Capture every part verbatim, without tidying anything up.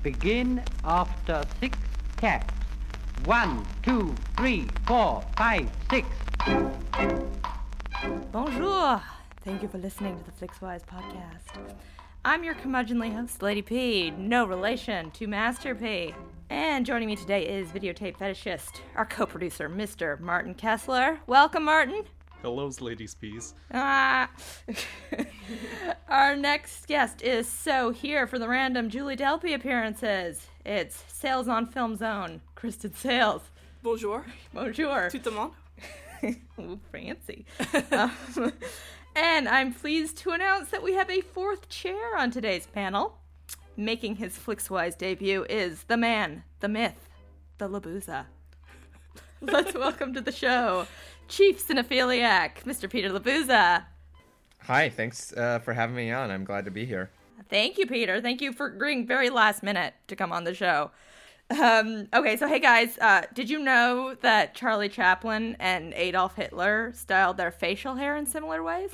Begin after six taps. One, two, three, four, five, six. Bonjour. Thank you for listening to the Flixwise podcast. I'm your curmudgeonly host, Lady P, no relation to Master P. And joining me today is videotape fetishist, our co-producer, Mister Martin Kessler. Welcome, Martin. Hello, ladies peas. Ah. Our next guest is so here for the random Julie Delpy appearances. It's Sales on Film Zone, Kristen Sales. Bonjour. Bonjour. Tout le monde. Ooh, fancy. um, and I'm pleased to announce that we have a fourth chair on today's panel. Making his Flixwise debut is the man, the myth, the Labuza. Let's welcome to the show, Chief Cinephiliac, Mister Peter Labuza. Hi, thanks uh, for having me on. I'm glad to be here. Thank you, Peter. Thank you for agreeing very last minute to come on the show. Um, okay, so hey guys, uh, did you know that Charlie Chaplin and Adolf Hitler styled their facial hair in similar ways?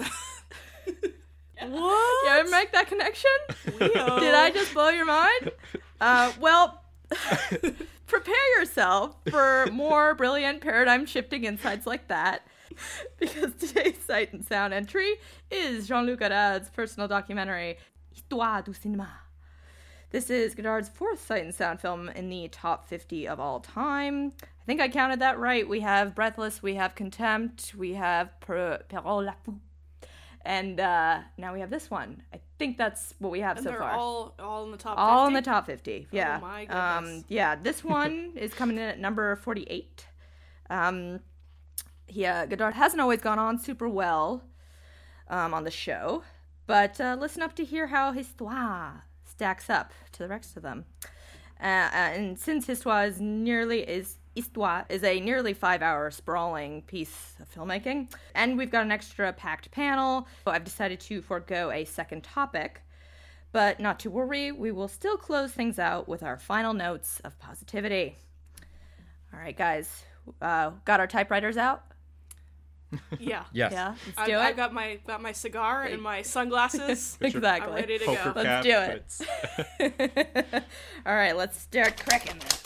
What? You ever make that connection? Leo. Did I just blow your mind? Uh, well, prepare yourself for more brilliant paradigm-shifting insights like that, because today's Sight and Sound entry is Jean-Luc Godard's personal documentary, Histoire du cinéma. This is Godard's fourth Sight and Sound film in the top fifty of all time. I think I counted that right. We have Breathless, we have Contempt, we have Perrault la Fou, and uh, now we have this one. I think that's what we have and so they're far. all all in the top All fifty? in the top fifty, yeah. Oh my goodness. Um, yeah, this one is coming in at number forty-eight. Um, yeah, Godard hasn't always gone on super well um, on the show, but uh, listen up to hear how Histoire stacks up to the rest of them. Uh, and since Histoire is nearly is Histoire is a nearly five-hour sprawling piece of filmmaking, and we've got an extra packed panel, so I've decided to forego a second topic. But not to worry, we will still close things out with our final notes of positivity. All right, guys, uh, got our typewriters out? Yeah. Yes. Yeah, let's I, do it. I got my got my cigar and my sunglasses. Exactly. I'm ready to Poker go. Let's cap, do it. but All right, let's start cracking this.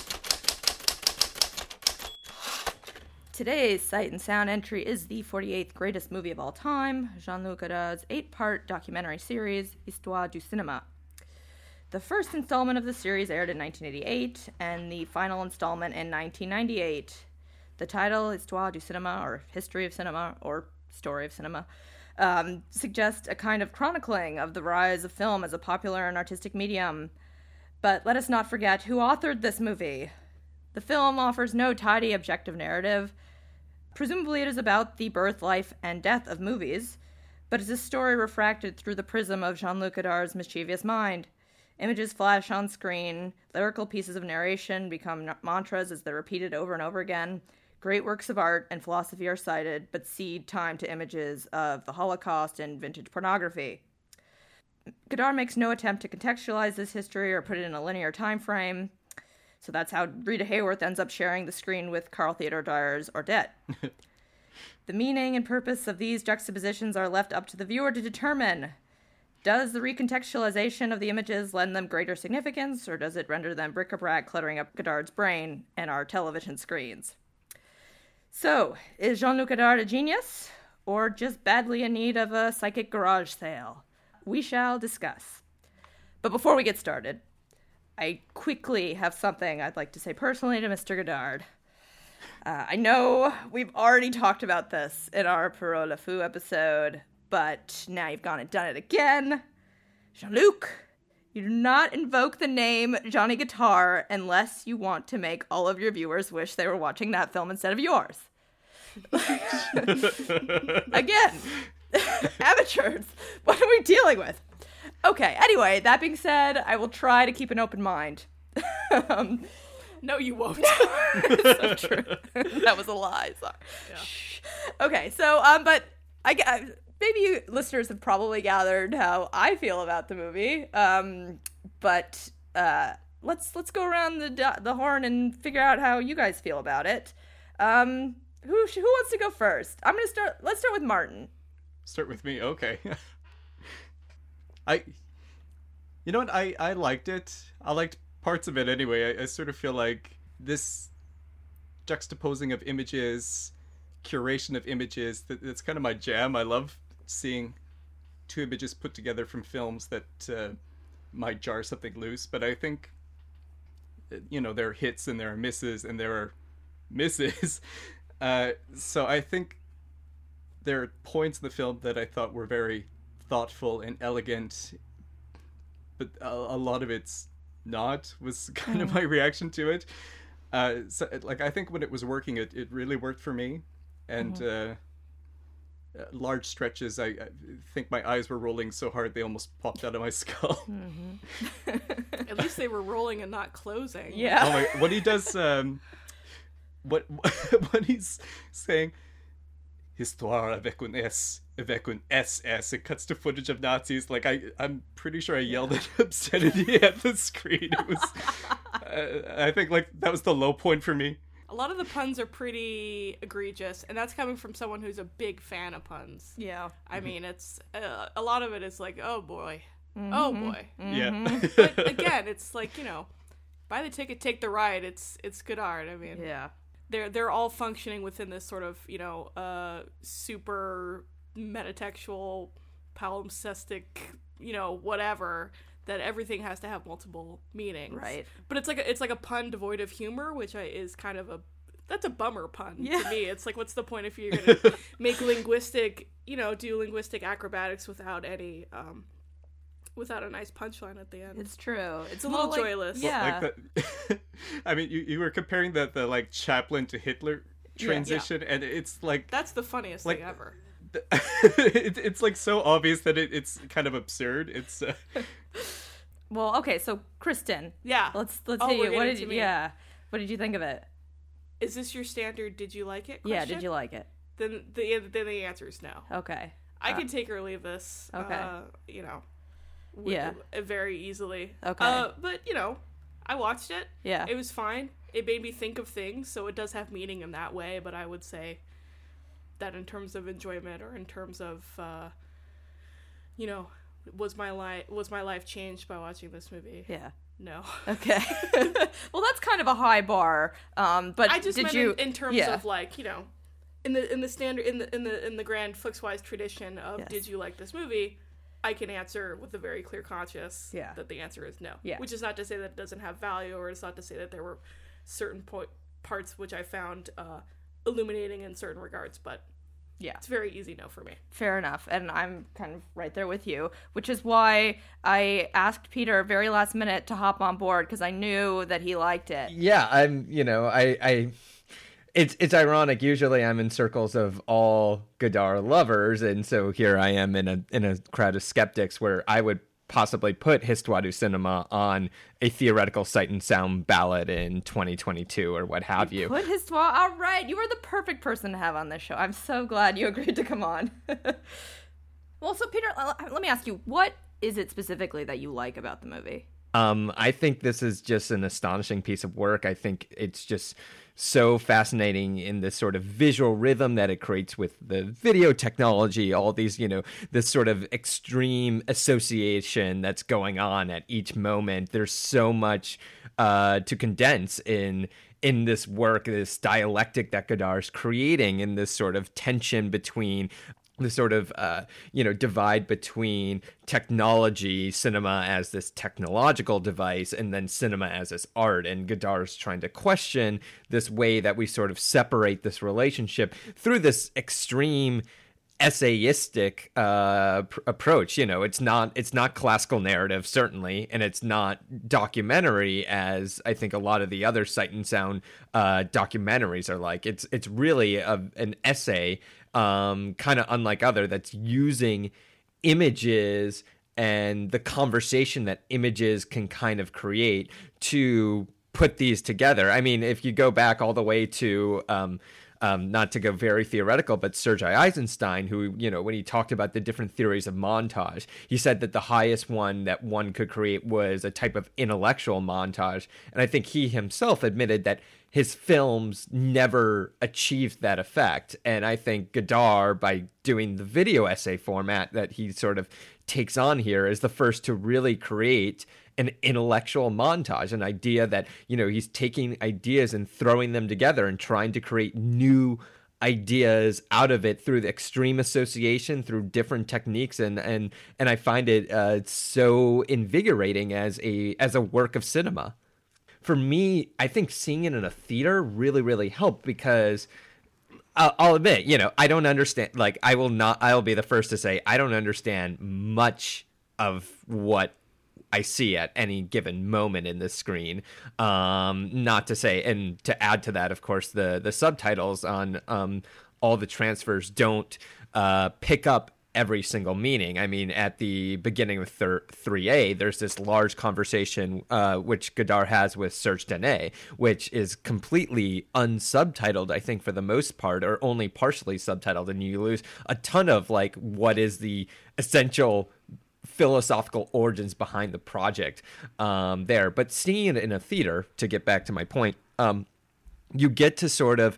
Today's Sight and Sound entry is the forty-eighth greatest movie of all time, Jean-Luc Godard's eight-part documentary series, Histoire du cinéma. The first installment of the series aired in nineteen eighty-eight, and the final installment in nineteen ninety-eight. The title, Histoire du cinéma, or History of Cinema, or Story of Cinema, um, suggests a kind of chronicling of the rise of film as a popular and artistic medium. But let us not forget who authored this movie. The film offers no tidy, objective narrative. Presumably it is about the birth, life, and death of movies, but it's a story refracted through the prism of Jean-Luc Godard's mischievous mind. Images flash on screen, lyrical pieces of narration become mantras as they're repeated over and over again. Great works of art and philosophy are cited, but cede time to images of the Holocaust and vintage pornography. Godard makes no attempt to contextualize this history or put it in a linear time frame. So that's how Rita Hayworth ends up sharing the screen with Carl Theodor Dyer's Ordette. The meaning and purpose of these juxtapositions are left up to the viewer to determine. Does the recontextualization of the images lend them greater significance, or does it render them bric-a-brac cluttering up Godard's brain and our television screens? So, is Jean-Luc Godard a genius, or just badly in need of a psychic garage sale? We shall discuss. But before we get started, I quickly have something I'd like to say personally to Mister Godard. Uh, I know we've already talked about this in our Perrault la Fou episode, but now you've gone and done it again. Jean-Luc, you do not invoke the name Johnny Guitar unless you want to make all of your viewers wish they were watching that film instead of yours. Again, amateurs, what are we dealing with? Okay, anyway, that being said, I will try to keep an open mind. um, No, you won't. so true. That was a lie. Sorry. Yeah. Shh. Okay, so, um, but I, I maybe you listeners have probably gathered how I feel about the movie. Um, but uh, let's let's go around the the horn and figure out how you guys feel about it. Um, who who wants to go first? I'm gonna start. Let's start with Martin. Start with me. Okay. I You know what? I, I liked it. I liked parts of it anyway. I, I sort of feel like this juxtaposing of images, curation of images, that, that's kind of my jam. I love seeing two images put together from films that uh, might jar something loose. But I think, you know, there are hits and there are misses and there are misses. uh, so I think there are points in the film that I thought were very thoughtful and elegant, but a, a lot of it's not, was kind mm. of my reaction to it. Uh, so, like, I think when it was working, it, it really worked for me. And mm-hmm. uh, large stretches, I, I think my eyes were rolling so hard they almost popped out of my skull. Mm-hmm. At least they were rolling and not closing. Yeah. Oh my, when he does, um, what, when he's saying, Histoire avec un S, avec un S S, it cuts to footage of Nazis. Like, I, I'm pretty sure I yelled at obscenity at the screen. It was, uh, I think, like, that was the low point for me. A lot of the puns are pretty egregious, and that's coming from someone who's a big fan of puns. Yeah. I mean, it's, uh, a lot of it is like, oh boy, mm-hmm. oh boy. Mm-hmm. Yeah. But again, it's like, you know, buy the ticket, take the ride. It's, it's good art. I mean, yeah. They're they're all functioning within this sort of, you know, uh, super metatextual, palimpsestic, you know, whatever, that everything has to have multiple meanings. Right. But it's like a, it's like a pun devoid of humor, which I, is kind of a that's a bummer pun yeah. to me. It's like, what's the point if you're gonna make linguistic, you know, do linguistic acrobatics without any um, without a nice punchline at the end. It's true. It's, it's a little little like, joyless. Yeah. Like the, I mean, you, you were comparing the, the like Chaplin to Hitler transition, yeah. and it's like that's the funniest like, thing ever. it, it's like so obvious that it, it's kind of absurd. It's uh... well, okay. So Kristen, yeah, let's let's oh, hear you. What did you? Me. Yeah, what did you think of it? Is this your standard? Did you like it? Question? Yeah, did you like it? Then the then the answer is no. Okay. I uh, can take or leave this. Okay. Uh, you know. Yeah. Very easily. Okay. Uh, but you know, I watched it. Yeah. It was fine. It made me think of things, so it does have meaning in that way. But I would say that in terms of enjoyment, or in terms of, uh, you know, was my life was my life changed by watching this movie? Yeah. No. Okay. Well, that's kind of a high bar. Um, but I just did meant you? In, in terms yeah. of like, you know, in the in the standard in the in the in the grand Flixwise tradition of yes. did you like this movie? I can answer with a very clear conscience yeah. that the answer is no. Yeah. Which is not to say that it doesn't have value, or it's not to say that there were certain po- parts which I found uh, illuminating in certain regards, but yeah, it's very easy no for me. Fair enough. And I'm kind of right there with you, which is why I asked Peter very last minute to hop on board, because I knew that he liked it. Yeah, I'm, you know, I... I... It's it's ironic. Usually, I'm in circles of all Godard lovers, and so here I am in a in a crowd of skeptics, where I would possibly put Histoire du Cinema on a theoretical Sight and Sound ballot in twenty twenty-two or what have you. Put Histoire. All right, you are the perfect person to have on this show. I'm so glad you agreed to come on. Well, so Peter, let me ask you, what is it specifically that you like about the movie? Um, I think this is just an astonishing piece of work. I think it's just so fascinating in this sort of visual rhythm that it creates with the video technology, all these, you know, this sort of extreme association that's going on at each moment. There's so much uh, to condense in in this work, this dialectic that Godard's creating, in this sort of tension between the sort of, uh, you know, divide between technology, cinema as this technological device, and then cinema as this art. And Godard's trying to question this way that we sort of separate this relationship through this extreme essayistic uh, pr- approach. You know, it's not it's not classical narrative, certainly, and it's not documentary, as I think a lot of the other Sight and Sound uh, documentaries are like. It's it's really a, an essay, um, kind of unlike other, that's using images and the conversation that images can kind of create to put these together. I mean, if you go back all the way to um, Um, not to go very theoretical, but Sergei Eisenstein, who, you know, when he talked about the different theories of montage, he said that the highest one that one could create was a type of intellectual montage. And I think he himself admitted that his films never achieved that effect. And I think Godard, by doing the video essay format that he sort of takes on here is the first to really create an intellectual montage, an idea that, you know, he's taking ideas and throwing them together and trying to create new ideas out of it through the extreme association, through different techniques, and and and I find it uh, so invigorating as a as a work of cinema. For me, I think seeing it in a theater really, really helped because I'll, I'll admit, you know, I don't understand. Like, I will not. I'll be the first to say I don't understand much of what I see at any given moment in the screen. Um, not to say, and to add to that, of course, the the subtitles on um, all the transfers don't uh, pick up every single meaning. I mean, at the beginning of thir- three A, there's this large conversation uh, which Godard has with Serge Daney, which is completely unsubtitled, I think, for the most part, or only partially subtitled, and you lose a ton of, like, what is the essential philosophical origins behind the project um, there. But seeing it in a theater, to get back to my point, um, you get to sort of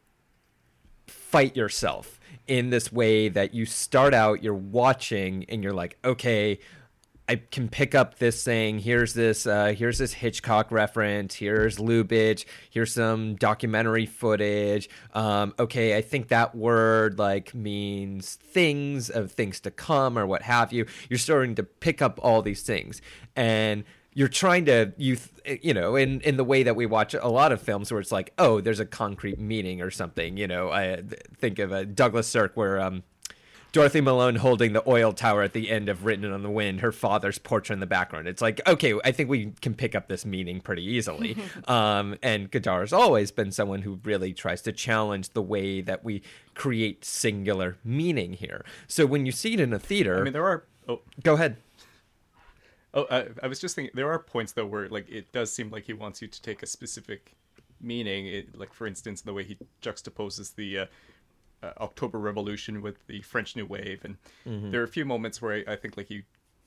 fight yourself in this way that you start out, you're watching, and you're like, okay, I can pick up this thing. Here's this, uh, here's this Hitchcock reference. Here's Lubitsch. Here's some documentary footage. Um, okay, I think that word like means things of things to come or what have you. You're starting to pick up all these things, and you're trying to you you know in in the way that we watch a lot of films where it's like, oh, there's a concrete meaning or something. You know, I think of a Douglas Sirk where um. Dorothy Malone holding the oil tower at the end of Written on the Wind, her father's portrait in the background. It's like, okay, I think we can pick up this meaning pretty easily. um, and Godard has always been someone who really tries to challenge the way that we create singular meaning here. So when you see it in a theater... I mean, there are... Oh, go ahead. Oh, I, I was just thinking, there are points, though, where like it does seem like he wants you to take a specific meaning. It, like, for instance, the way he juxtaposes the... Uh, Uh, October Revolution with the French New Wave, and mm-hmm. there are a few moments where I, I think like you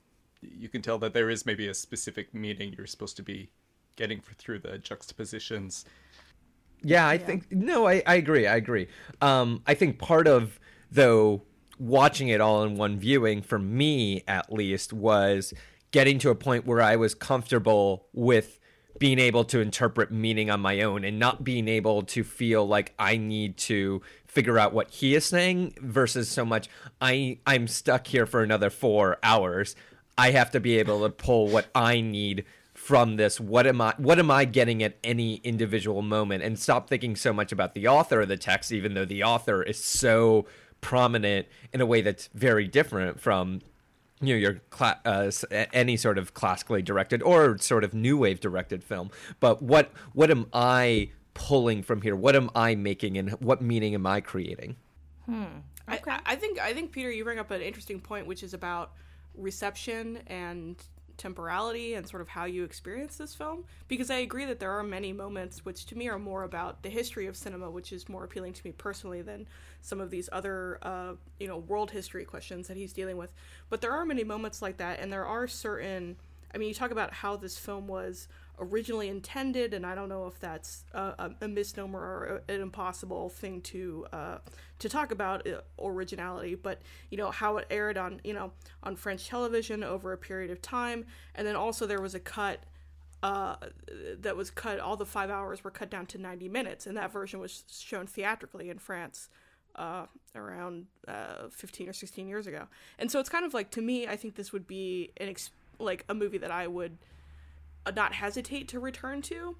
you can tell that there is maybe a specific meaning you're supposed to be getting for, through the juxtapositions. Yeah, I yeah. think no, I, I agree. I agree. Um, I think part of though watching it all in one viewing for me at least was getting to a point where I was comfortable with being able to interpret meaning on my own and not being able to feel like I need to figure out what he is saying versus so much I I'm stuck here for another four hours. I have to be able to pull what I need from this. What am I what am I getting at any individual moment, and stop thinking so much about the author of the text, even though the author is so prominent in a way that's very different from, you know, your cla- uh, any sort of classically directed or sort of new wave directed film. But what what am I pulling from here? What am I making, and what meaning am I creating? Hmm. Okay. I, I think I think Peter, you bring up an interesting point, which is about reception and temporality and sort of how you experience this film, because I agree that there are many moments which to me are more about the history of cinema, which is more appealing to me personally than some of these other uh, you know world history questions that he's dealing with. But there are many moments like that, and there are certain, I mean, you talk about how this film was originally intended, and I don't know if that's a, a misnomer or an impossible thing to uh, to talk about, uh, originality, but you know how it aired on you know on French television over a period of time, and then also there was a cut uh, that was cut. All the five hours were cut down to ninety minutes, and that version was shown theatrically in France uh, around uh, fifteen or sixteen years ago. And so it's kind of like, to me, I think this would be an ex- like a movie that I would not hesitate to return to,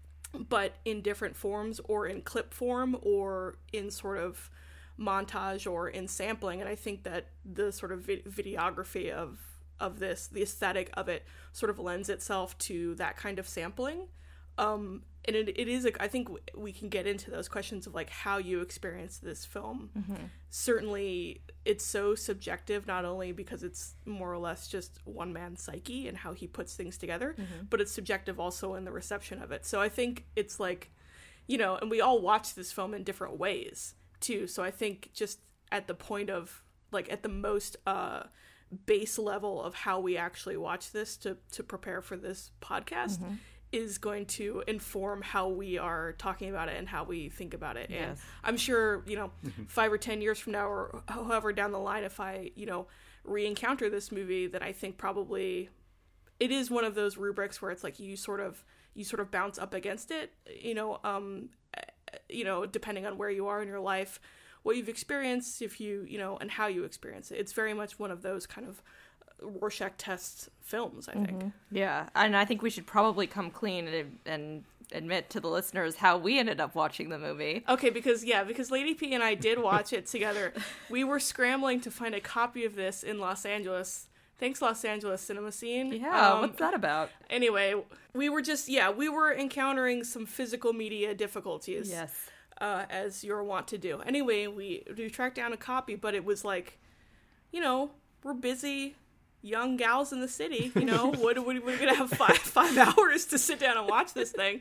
but in different forms, or in clip form, or in sort of montage, or in sampling. And I think that the sort of vid- videography of of this, the aesthetic of it, sort of lends itself to that kind of sampling. Um, and it, it is, a, I think we can get into those questions of like how you experience this film. Mm-hmm. Certainly it's so subjective, not only because it's more or less just one man's psyche and how he puts things together, mm-hmm. but it's subjective also in the reception of it. So I think it's like, you know, and we all watch this film in different ways too. So I think just at the point of like at the most uh, base level of how we actually watch this to, to prepare for this podcast, mm-hmm. is going to inform how we are talking about it and how we think about it. Yes. And I'm sure, you know, mm-hmm. five or ten years from now, or however down the line, if I, you know, re-encounter this movie, that I think probably it is one of those rubrics where it's like you sort of you sort of bounce up against it, you know, um, you know, depending on where you are in your life, what you've experienced, if you, you know, and how you experience it. It's very much one of those kind of Rorschach test films, I think. Mm-hmm. Yeah, and I think we should probably come clean and, and admit to the listeners how we ended up watching the movie. Okay, because, yeah, because Lady P and I did watch it together. We were scrambling to find a copy of this in Los Angeles. Thanks, Los Angeles cinema scene. Yeah, um, what's that about? Anyway, we were just, yeah, we were encountering some physical media difficulties. Yes. Uh, as you're wont to do. Anyway, we, we tracked down a copy, but it was like, you know, we're busy young gals in the city, you know, what, what, we're gonna have five five hours to sit down and watch this thing.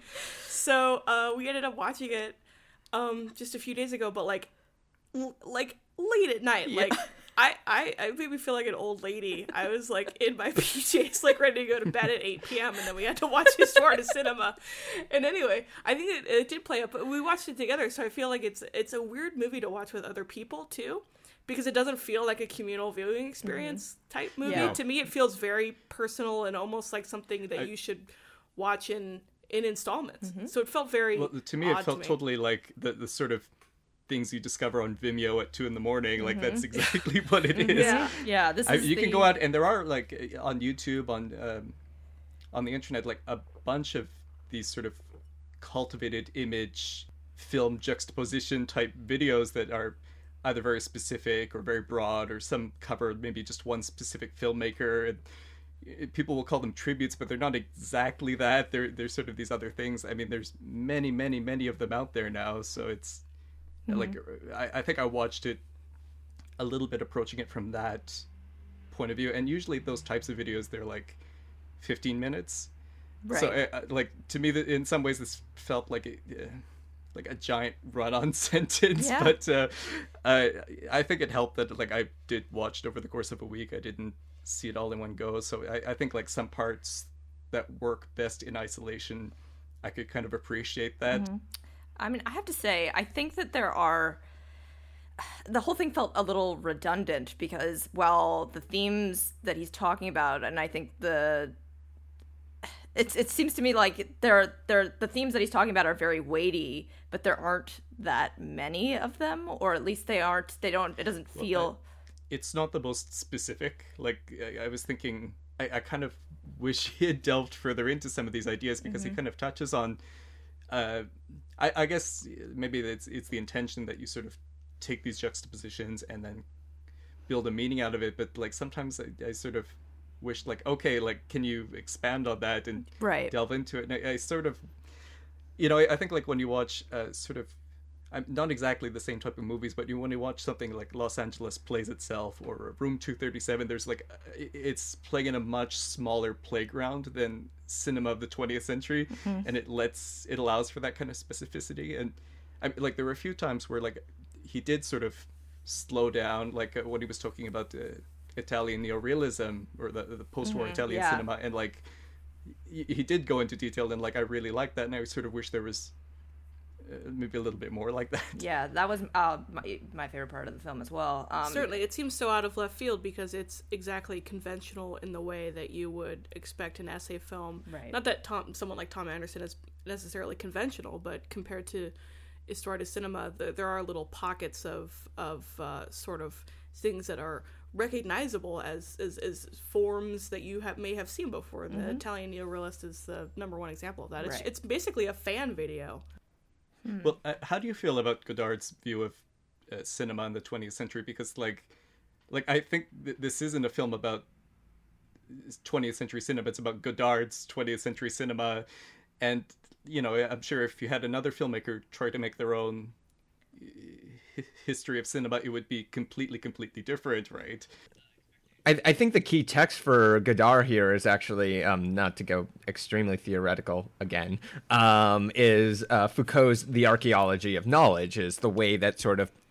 So uh, we ended up watching it um, just a few days ago, but like, l- like late at night, Yeah. like. I, I, I made me feel like an old lady. I was like in my P Js, like ready to go to bed at eight p.m. and then we had to watch Histoire du Cinema. And anyway, I think it, it did play up, but we watched it together, so I feel like it's it's a weird movie to watch with other people too, because it doesn't feel like a communal viewing experience mm-hmm. type movie. Yeah. To me, it feels very personal and almost like something that I, you should watch in in installments. Mm-hmm. So it felt very well, to me, it odd felt to me. totally like the the sort of things you discover on Vimeo at two in the morning. Like Mm-hmm. that's exactly what it is. Yeah. Yeah, this I, is you the... can go out and there are like on YouTube, on um, on the internet, like a bunch of these sort of cultivated image film juxtaposition type videos that are either very specific or very broad, or some cover maybe just one specific filmmaker. And it, people will call them tributes, but they're not exactly that. They're they're sort of these other things. I mean, there's many, many, many of them out there now. So it's mm-hmm. like I, I think I watched it a little bit approaching it from that point of view, and usually those types of videos, they're like fifteen minutes. Right. So uh, like to me, that in some ways this felt like a, uh, like a giant run-on sentence. Yeah. But uh, I I think it helped that like I did watch it over the course of a week. I didn't see it all in one go. So I, I think like some parts that work best in isolation, I could kind of appreciate that. Mm-hmm. I mean, I have to say, I think that there are... The whole thing felt a little redundant because while the themes that he's talking about, and I think the... It, it seems to me like there, there, the themes that he's talking about are very weighty, but there aren't that many of them, or at least they aren't, they don't, it doesn't feel... Well, I, it's not the most specific. Like, I, I was thinking, I, I kind of wish he had delved further into some of these ideas, because mm-hmm. he kind of touches on... Uh, I, I guess maybe it's it's the intention that you sort of take these juxtapositions and then build a meaning out of it, but like sometimes I, I sort of wish like, okay, like can you expand on that and right. delve into it? And I, I sort of, you know, I, I think like when you watch uh, sort of, I'm not exactly the same type of movies, but you when you watch something like Los Angeles Plays Itself or Room two thirty-seven, there's like it's playing in a much smaller playground than cinema of the twentieth century, mm-hmm. and it lets it allows for that kind of specificity. And I mean, like there were a few times where like he did sort of slow down, like uh, when he was talking about the Italian neorealism or the the post-war mm-hmm. Italian yeah. cinema, and like he, he did go into detail, and like I really liked that, and I sort of wish there was uh, maybe a little bit more like that. Yeah, that was uh, my, my favorite part of the film as well. Um, Certainly, it seems so out of left field because it's exactly conventional in the way that you would expect an essay film. Right. Not that Tom, someone like Tom Anderson is necessarily conventional, but compared to Histoire du Cinema, the, there are little pockets of of uh, sort of things that are recognizable as as, as forms that you have may have seen before. And mm-hmm. the Italian neorealist is the number one example of that. It's, right. it's basically a fan video. Hmm. Well, uh, how do you feel about Godard's view of uh, cinema in the twentieth century? Because, like, like I think th- this isn't a film about twentieth century cinema. It's about Godard's twentieth century cinema, and you know, I'm sure if you had another filmmaker try to make their own h- history of cinema, it would be completely, completely different, right? I, I think the key text for Godard here is actually, um, not to go extremely theoretical again, um, is uh, Foucault's The Archaeology of Knowledge, is the way that sort of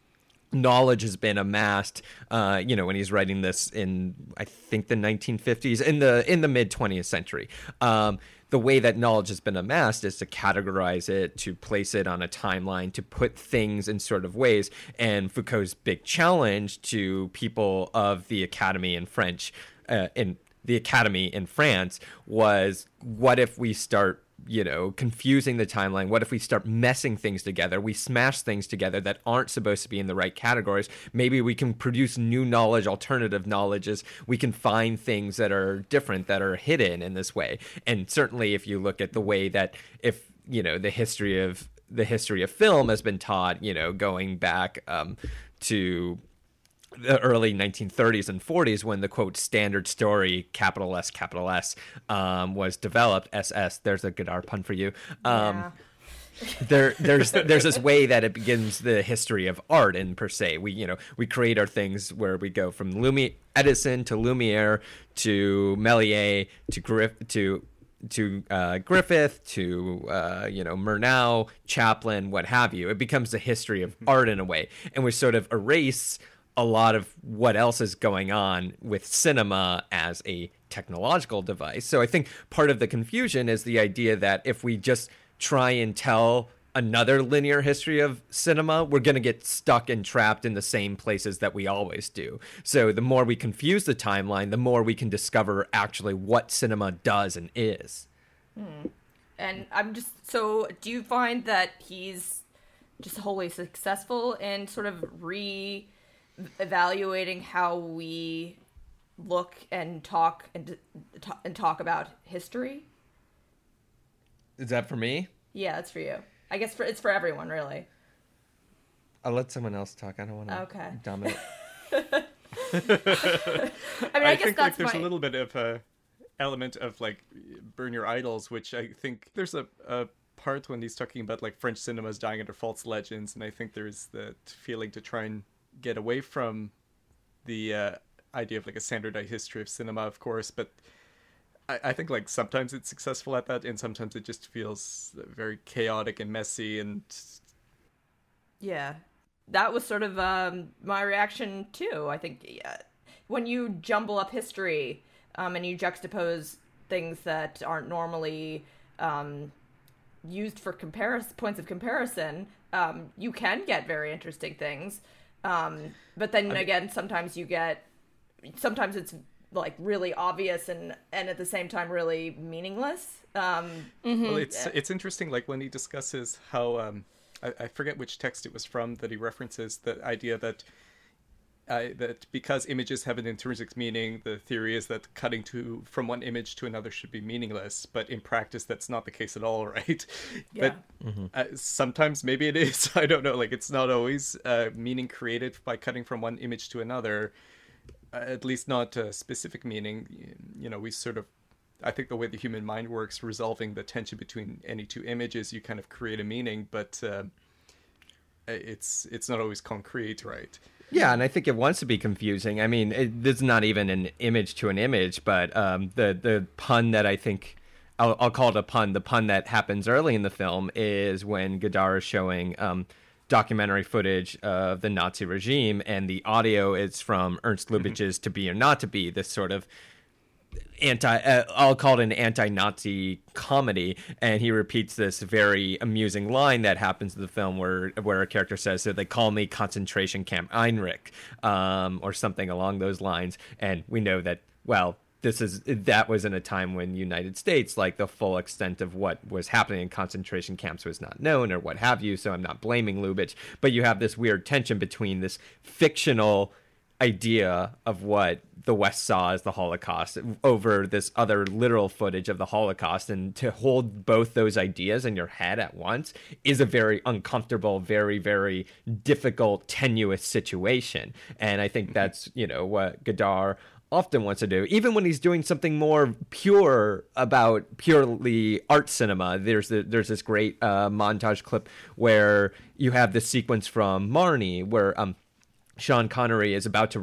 knowledge has been amassed, uh, you know, when he's writing this in, I think, the nineteen fifties, in the in the mid twentieth century. Um, the way that knowledge has been amassed is to categorize it, to place it on a timeline, to put things in sort of ways. And Foucault's big challenge to people of the Academy in French, uh, in the Academy in France, was, what if we start, you know, confusing the timeline? What if we start messing things together? We smash things together that aren't supposed to be in the right categories. Maybe we can produce new knowledge, alternative knowledges. We can find things that are different, that are hidden in this way. And certainly if you look at the way that, if, you know, the history of the history of film has been taught, you know, going back um, to the early nineteen thirties and forties, when the quote standard story, capital S, capital S, um, was developed. S S, there's a Godard pun for you. Um, Yeah. there, there's there's this way that it begins the history of art in per se. We you know we create our things where we go from Lumi- Edison to Lumiere to Méliès to Griff to to uh, Griffith to uh, you know Murnau, Chaplin, what have you. It becomes the history of art in a way, and we sort of erase a lot of what else is going on with cinema as a technological device. So I think part of the confusion is the idea that if we just try and tell another linear history of cinema, we're going to get stuck and trapped in the same places that we always do. So the more we confuse the timeline, the more we can discover actually what cinema does and is. Hmm. And I'm just, so do you find that he's just wholly successful in sort of re evaluating how we look and talk and and talk about history? Is that for me? Yeah, it's for you. I guess for it's for everyone, really. I'll let someone else talk. I don't want to Okay. dominate. I mean, I, I guess think that's like there's my... a little bit of a element of like burn your idols, which I think there's a, a part when he's talking about like French cinema's dying under false legends, and I think there's that feeling to try and get away from the uh, idea of like a standardized history of cinema, of course, but I, I think like sometimes it's successful at that, and sometimes it just feels very chaotic and messy. And Yeah, that was sort of um, my reaction too. I think yeah, when you jumble up history um, and you juxtapose things that aren't normally um, used for comparis- points of comparison, um, you can get very interesting things. Um, but then I mean, again, sometimes you get, sometimes it's like really obvious and, and at the same time really meaningless. Um, well, it's it's interesting, like when he discusses how um, I, I forget which text it was from that he references the idea that uh, that because images have an intrinsic meaning, the theory is that cutting to from one image to another should be meaningless. But in practice, that's not the case at all, right? Yeah. But mm-hmm. uh, sometimes maybe it is. I don't know. Like it's not always uh, meaning created by cutting from one image to another. Uh, at least not a specific meaning. You know, we sort of, I think the way the human mind works, resolving the tension between any two images, you kind of create a meaning, but uh, it's it's not always concrete, right? Yeah, and I think it wants to be confusing. I mean, it, this is not even an image to an image, but um, the the pun that I think I'll, I'll call it a pun. The pun that happens early in the film is when Godard is showing um, documentary footage of the Nazi regime, and the audio is from Ernst Lubitsch's "To Be or Not to Be," this sort of anti uh, I'll call it an anti-Nazi comedy, and he repeats this very amusing line that happens in the film where where a character says, so they call me concentration camp Heinrich, um, or something along those lines. And we know that, well, this is that was in a time when United States, like the full extent of what was happening in concentration camps was not known or what have you, so I'm not blaming Lubitsch, but you have this weird tension between this fictional idea of what the West saw as the Holocaust over this other literal footage of the Holocaust, and to hold both those ideas in your head at once is a very uncomfortable, very, very difficult, tenuous situation. And I think that's, you know, what Godard often wants to do, even when he's doing something more pure about purely art cinema. There's the, there's this great uh, montage clip where you have this sequence from Marnie where um Sean Connery is about to rape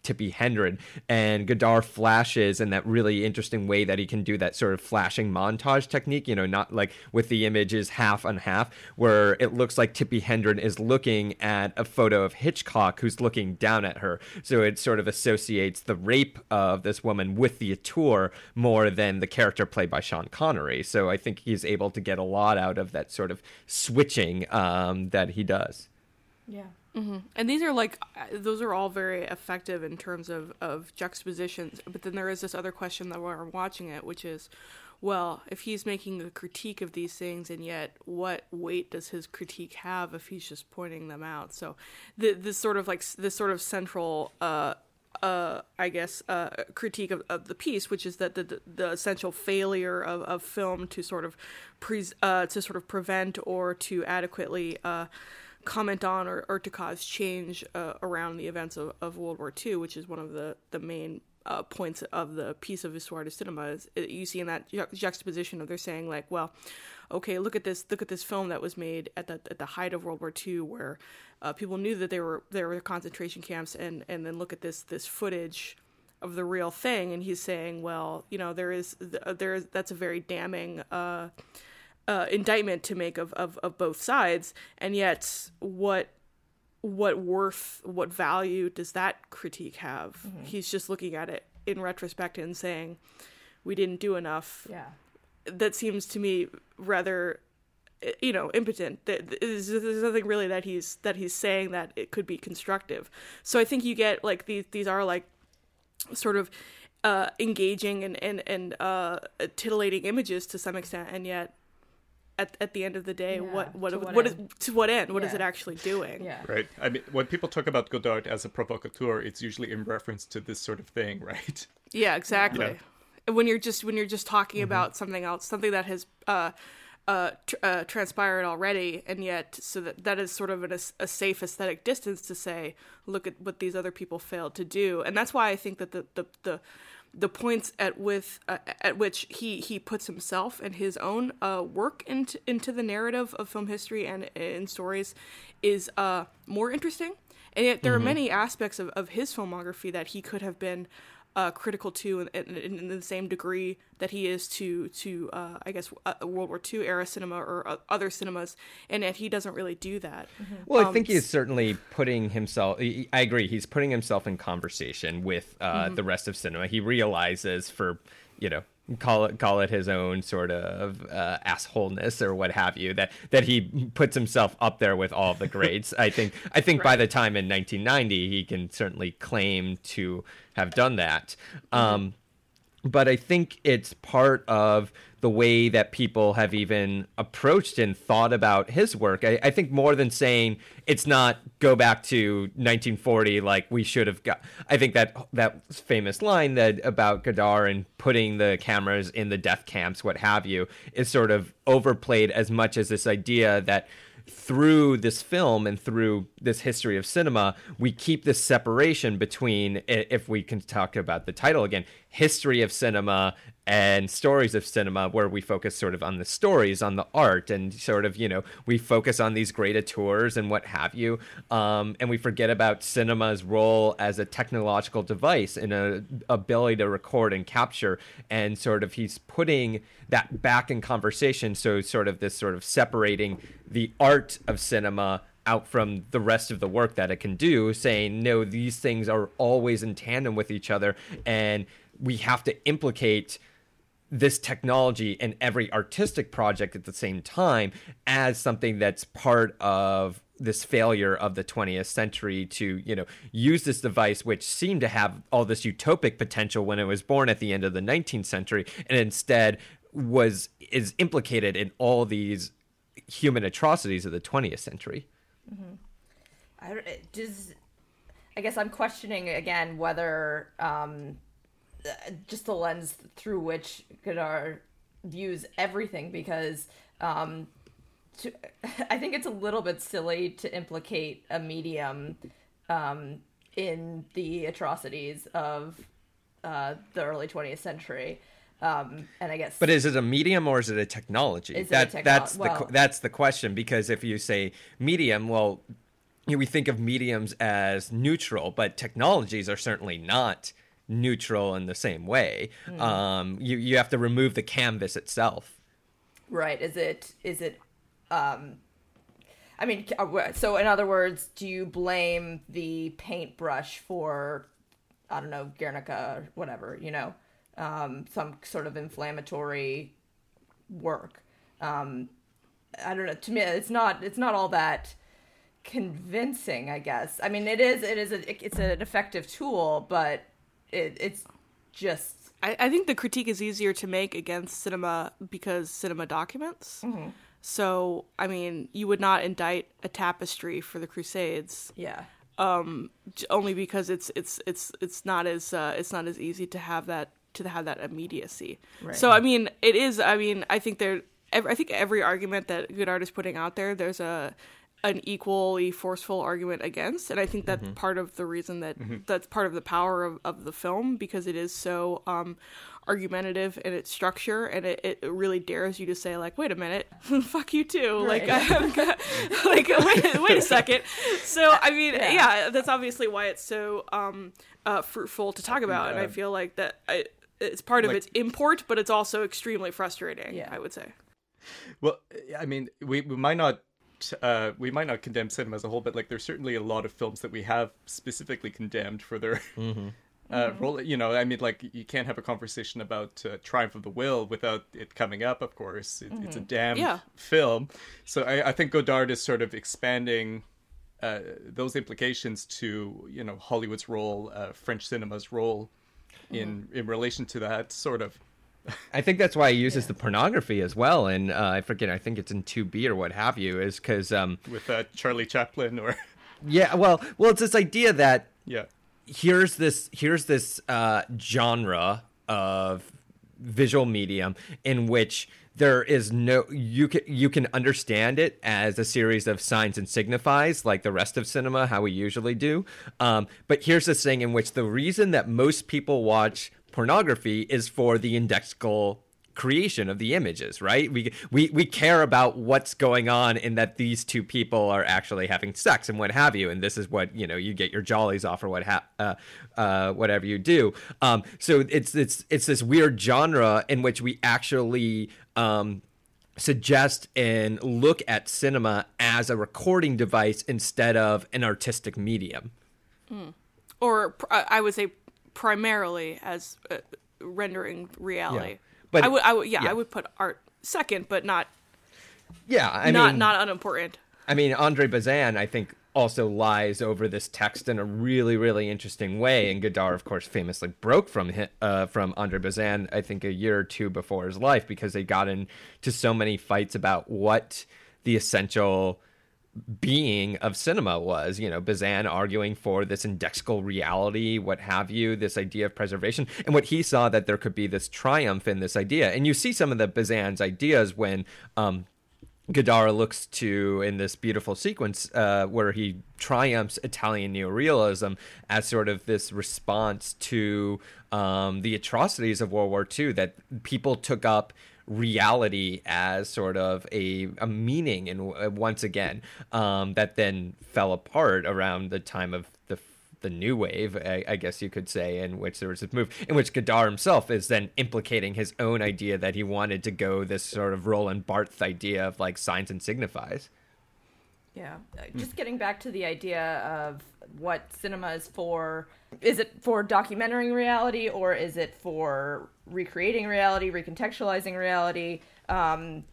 Tippi Hedren, and Godard flashes in that really interesting way that he can do that sort of flashing montage technique, you know, not like with the images half on half, where it looks like Tippi Hedren is looking at a photo of Hitchcock who's looking down at her. So it sort of associates the rape of this woman with the auteur more than the character played by Sean Connery. So I think he's able to get a lot out of that sort of switching um, that he does. Yeah. Mm-hmm. And these are like, those are all very effective in terms of, of juxtapositions. But then there is this other question that we're watching it, which is, well, if he's making a critique of these things, and yet what weight does his critique have if he's just pointing them out? So the, this sort of like, this sort of central, uh, uh, I guess, uh, critique of, of the piece, which is that the, the, the essential failure of, of film to sort of, pre- uh, to sort of prevent or to adequately, uh, comment on or, or to cause change uh, around the events of, of World War Two, which is one of the, the main uh, points of the piece of Histoire du Cinéma. Is, you see in that ju- juxtaposition of they're saying like, well, okay, look at this, look at this film that was made at the at the height of World War Two, where uh, people knew that there were there were concentration camps, and, and then look at this this footage of the real thing, and he's saying, well, you know, there is there is that's a very damning Uh, Uh, indictment to make of, of, of both sides, and yet what what worth, what value does that critique have? Mm-hmm. He's just looking at it in retrospect and saying, we didn't do enough. Yeah, that seems to me rather, you know, impotent. There's, there's nothing really that he's that he's saying that it could be constructive. So I think you get like these these are like sort of uh, engaging and and and uh, titillating images to some extent, and yet. At, at the end of the day, yeah, what what to what, what is end? to what end? What yeah. is it actually doing? Yeah. Right. I mean, when people talk about Godard as a provocateur, it's usually in reference to this sort of thing, right? Yeah, exactly. Yeah. When you're just when you're just talking Mm-hmm. about something else, something that has uh, uh, tr- uh, transpired already, and yet so that that is sort of an, a safe aesthetic distance to say, look at what these other people failed to do, and that's why I think that the the, the the points at with uh, at which he, he puts himself and his own uh, work into into the narrative of film history and in stories is uh, more interesting. And yet there mm-hmm. are many aspects of, of his filmography that he could have been uh, critical to in, in, in the same degree that he is to to uh, I guess uh, World War Two era cinema or uh, other cinemas, and yet he doesn't really do that. Mm-hmm. Well, um, I think he's certainly putting himself. I agree. He's putting himself in conversation with uh, mm-hmm. the rest of cinema. He realizes, for you know, call it call it his own sort of uh, assholeness or what have you, that that he puts himself up there with all of the greats. I think. I think right. by the time in nineteen ninety, he can certainly claim to have done that. Mm-hmm. Um, But I think it's part of the way that people have even approached and thought about his work. I, I think more than saying it's not go back to nineteen forty like we should have got. I think that that famous line that about Godard and putting the cameras in the death camps, what have you, is sort of overplayed as much as this idea that through this film and through this history of cinema, we keep this separation between, if we can talk about the title again, history of cinema and stories of cinema, where we focus sort of on the stories, on the art, and sort of, you know, we focus on these great auteurs and what have you. Um, and we forget about cinema's role as a technological device and a ability to record and capture. And sort of he's putting that back in conversation. So sort of this sort of separating the art of cinema out from the rest of the work that it can do, saying, no, these things are always in tandem with each other. And we have to implicate this technology in every artistic project at the same time as something that's part of this failure of the twentieth century to, you know, use this device, which seemed to have all this utopic potential when it was born at the end of the nineteenth century, and instead was is implicated in all these human atrocities of the twentieth century. Mm-hmm. I don't, does, I guess I'm questioning again whether um, just the lens through which Godard views everything, because um, to, I think it's a little bit silly to implicate a medium um, in the atrocities of uh, the early twentieth century. Um, and I guess, but is it a medium or is it a technology? Is that it a technolo- that's well, the that's the question. Because if you say medium, well, you know, we think of mediums as neutral, but technologies are certainly not neutral in the same way. Mm. Um, you you have to remove the canvas itself. Right. Is it is it um I mean, so in other words, do you blame the paintbrush for, I don't know, Guernica, whatever, you know, um, some sort of inflammatory work? Um, I don't know. To me, it's not. It's not all that convincing, I guess. I mean, it is. It is. A, it's an effective tool, but it, it's just. I, I think the critique is easier to make against cinema because cinema documents. Mm-hmm. So, I mean, you would not indict a tapestry for the Crusades. Yeah. Um, only because it's it's it's it's not as uh, it's not as easy to have that to have that immediacy. Right. So, I mean, it is. I mean, I think there. I think every argument that Godard is putting out there, there's a an equally forceful argument against, and I think that's mm-hmm. part of the reason that mm-hmm. that's part of the power of, of the film, because it is so um, argumentative in its structure, and it, it really dares you to say, like, wait a minute, fuck you too, right. like, I'm gonna, like wait, wait a second. So I mean, yeah. yeah, that's obviously why it's so um, uh, fruitful to talk about, yeah. and I feel like that I, it's part of like, its import, but it's also extremely frustrating. Yeah. I would say. Well, I mean, we, we might not uh, we might not condemn cinema as a whole, but like there's certainly a lot of films that we have specifically condemned for their mm-hmm. uh, mm-hmm. role. You know, I mean, like you can't have a conversation about uh, Triumph of the Will without it coming up. Of course, it, mm-hmm. it's a damn yeah. film. So I, I think Godard is sort of expanding uh, those implications to, you know, Hollywood's role, uh, French cinema's role mm-hmm. in in relation to that sort of. I think that's why he uses yeah. the pornography as well, and uh, I forget. I think it's in two B or what have you. Is because um, with uh, Charlie Chaplin or yeah, well, well, it's this idea that yeah, here's this here's this uh, genre of visual medium in which there is no you can you can understand it as a series of signs and signifies like the rest of cinema, how we usually do. Um, but here's this thing in which the reason that most people watch pornography is for the indexical creation of the images, right? We we we care about what's going on in that these two people are actually having sex and what have you, and this is what, you know, you get your jollies off or what ha- uh, uh, whatever you do. Um, so it's it's it's this weird genre in which we actually um, suggest and look at cinema as a recording device instead of an artistic medium, mm. or I would say primarily as uh, rendering reality. Yeah. But I would, I would, yeah, yeah, I would put art second, but not, yeah, I not mean, not unimportant. I mean, Andre Bazin, I think, also lies over this text in a really, really interesting way. And Godard, of course, famously broke from uh, from Andre Bazin, I think, a year or two before his life, because they got into so many fights about what the essential being of cinema was. You know, Bazin arguing for this indexical reality, what have you, this idea of preservation, and what he saw that there could be this triumph in this idea. And you see some of the Bazin's ideas when um, Godard looks to, in this beautiful sequence uh, where he triumphs Italian neorealism as sort of this response to um, the atrocities of World War Two, that people took up reality as sort of a, a meaning, and uh, once again um, that then fell apart around the time of the the new wave, I, I guess you could say, in which there was this move in which Godard himself is then implicating his own idea that he wanted to go this sort of Roland Barthes idea of like signs and signifies. Yeah, just getting back to the idea of what cinema is for. Is it for documenting reality, or is it for recreating reality, recontextualizing reality? Um,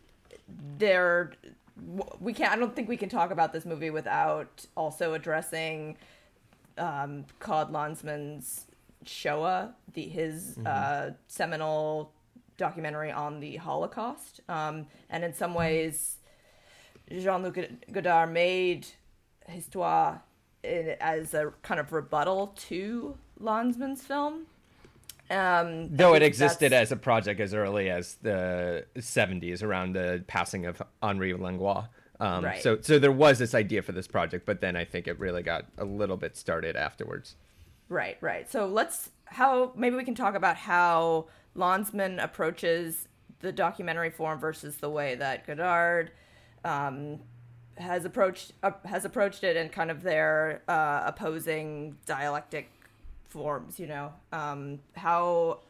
there, we can't. I don't think we can talk about this movie without also addressing um, Claude Lanzmann's Shoah, the his mm-hmm. uh, seminal documentary on the Holocaust, um, and in some ways, Jean-Luc Godard made Histoire as a kind of rebuttal to Lanzmann's film. Um, Though it existed that's... as a project as early as the seventies, around the passing of Henri Langlois. Um, right. So, so there was this idea for this project, but then I think it really got a little bit started afterwards. Right, right. So let's how maybe we can talk about how Lanzmann approaches the documentary form versus the way that Godard um, has approached uh, has approached it in kind of their uh, opposing dialectic forms. You know, um, how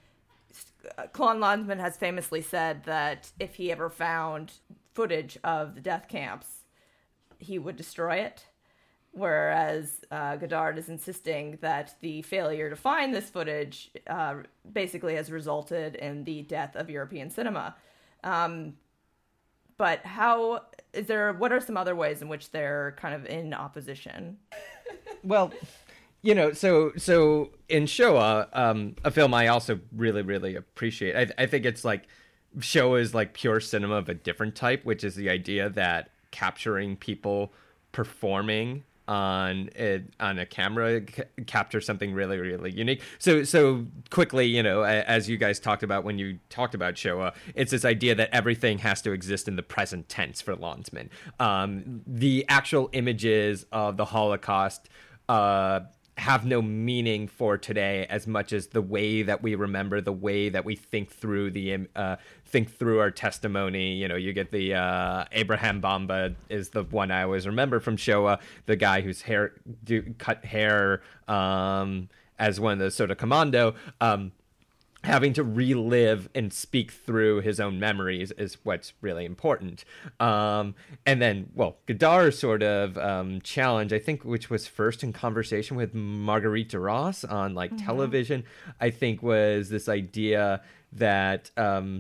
Claude Lanzmann has famously said that if he ever found footage of the death camps, he would destroy it. Whereas uh, Godard is insisting that the failure to find this footage uh, basically has resulted in the death of European cinema. Um, but how is there? What are some other ways in which they're kind of in opposition? Well, you know, so so in Showa, um, a film I also really really appreciate. I, I think it's like Showa is like pure cinema of a different type, which is the idea that capturing people performing on a, on a camera c- capture something really really unique. So so quickly, you know, as you guys talked about when you talked about Showa, it's this idea that everything has to exist in the present tense for Lanzmann. Um, the actual images of the Holocaust uh, have no meaning for today as much as the way that we remember, the way that we think through the uh, think through our testimony. You know, you get the uh, Abraham Bamba is the one I always remember from Showa, the guy whose hair do, cut hair um, as one of the sort of commando. Um, having to relive and speak through his own memories is what's really important. Um, and then, well, Godard's sort of um, challenge, I think, which was first in conversation with Marguerite Duras on like mm-hmm. television, I think was this idea that um,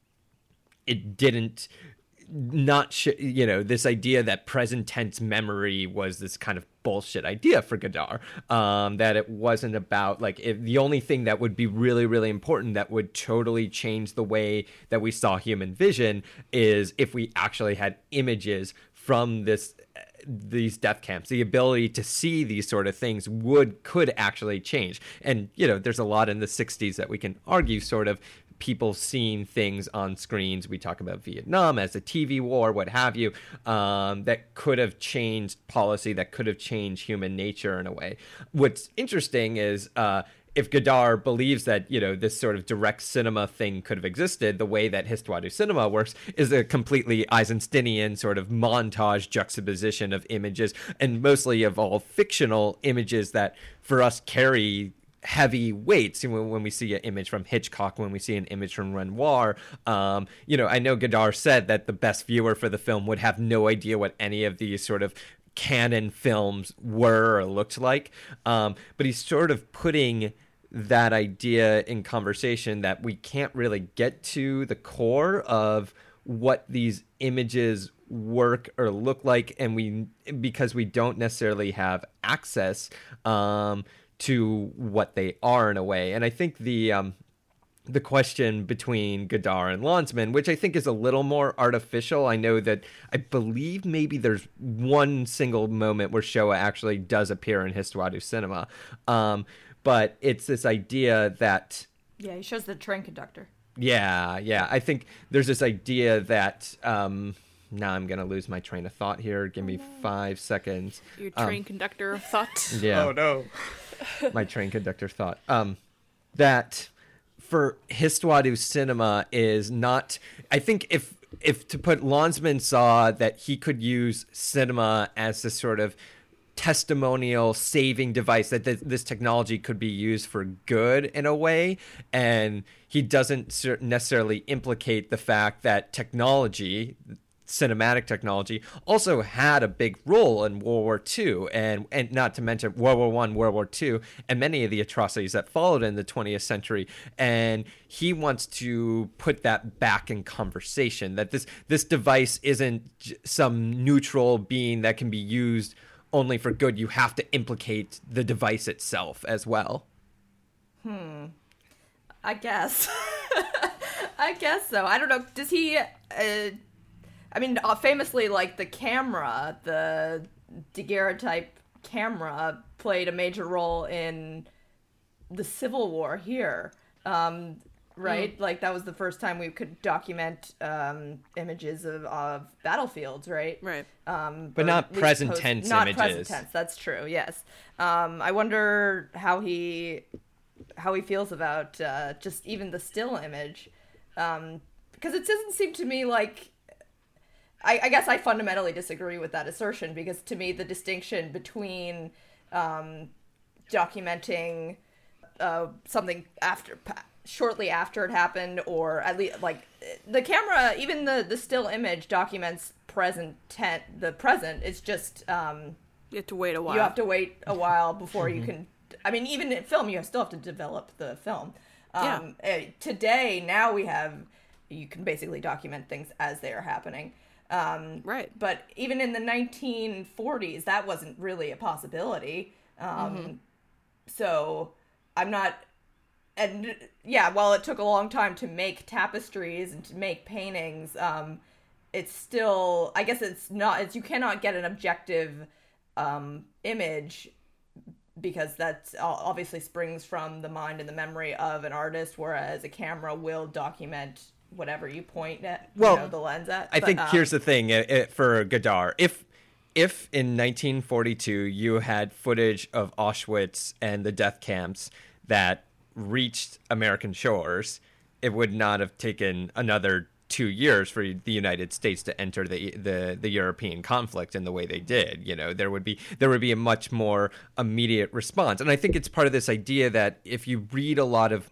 it didn't not sh- you know this idea that present tense memory was this kind of bullshit idea for Godard, um, that it wasn't about like if the only thing that would be really really important that would totally change the way that we saw human vision is if we actually had images from this these death camps. The ability to see these sort of things would could actually change. And you know there's a lot in the sixties that we can argue sort of people seeing things on screens. We talk about Vietnam as a T V war, what have you, um, that could have changed policy, that could have changed human nature in a way. What's interesting is uh, if Godard believes that, you know, this sort of direct cinema thing could have existed, the way that Histoire du Cinema works is a completely Eisensteinian sort of montage juxtaposition of images, and mostly of all fictional images that for us carry heavy weights. When we see an image from Hitchcock, when we see an image from Renoir, um, you know, I know Godard said that the best viewer for the film would have no idea what any of these sort of canon films were or looked like. Um, but he's sort of putting that idea in conversation that we can't really get to the core of what these images work or look like, and we because we don't necessarily have access um, to what they are in a way. And I think the um, the question between Godard and Lanzmann, which I think is a little more artificial. I know that I believe maybe there's one single moment where Showa actually does appear in Histoire du Cinema. Um, but it's this idea that... Yeah, he shows the train conductor. Yeah, yeah. I think there's this idea that... Um, now I'm going to lose my train of thought here. Give me five seconds. Your train um, conductor of thought. Yeah. Oh, no. My train conductor thought. Um, that for Histoire du Cinema is not... I think if if to put Lanzmann saw that he could use cinema as this sort of testimonial saving device, that th- this technology could be used for good in a way, and he doesn't necessarily implicate the fact that technology... cinematic technology also had a big role in World War Two, and and not to mention World War One, World War Two, and many of the atrocities that followed in the twentieth century. And he wants to put that back in conversation, that this this device isn't some neutral being that can be used only for good. You have to implicate the device itself as well. Hmm. I guess. I guess so. I don't know. Does he... Uh... I mean, uh, famously, like, the camera, the daguerreotype camera played a major role in the Civil War here, um, right? Mm. Like, that was the first time we could document um, images of, of battlefields, right? Right. Um, but not present post- tense not images. Not present tense, that's true, yes. Um, I wonder how he, how he feels about uh, just even the still image, um, because it doesn't seem to me like... I, I guess I fundamentally disagree with that assertion, because to me the distinction between um, documenting uh, something after shortly after it happened, or at least like the camera, even the the still image documents present ten, the present. It's just um, you have to wait a while. You have to wait a while before you can. I mean, even in film, you still have to develop the film. Um, yeah. Today, now we have, you can basically document things as they are happening. Um, right. But even in the nineteen forties, that wasn't really a possibility. Um, mm-hmm. So I'm not, and yeah, while it took a long time to make tapestries and to make paintings, um, it's still, I guess it's not, it's, you cannot get an objective um, image, because that obviously springs from the mind and the memory of an artist, whereas a camera will document whatever you point at, well, you know, the lens at. I but, think um, here's the thing it, it, for Godard. If if in nineteen forty-two you had footage of Auschwitz and the death camps that reached American shores, it would not have taken another two years for the United States to enter the, the the European conflict in the way they did. You know, there would be there would be a much more immediate response. And I think it's part of this idea that if you read a lot of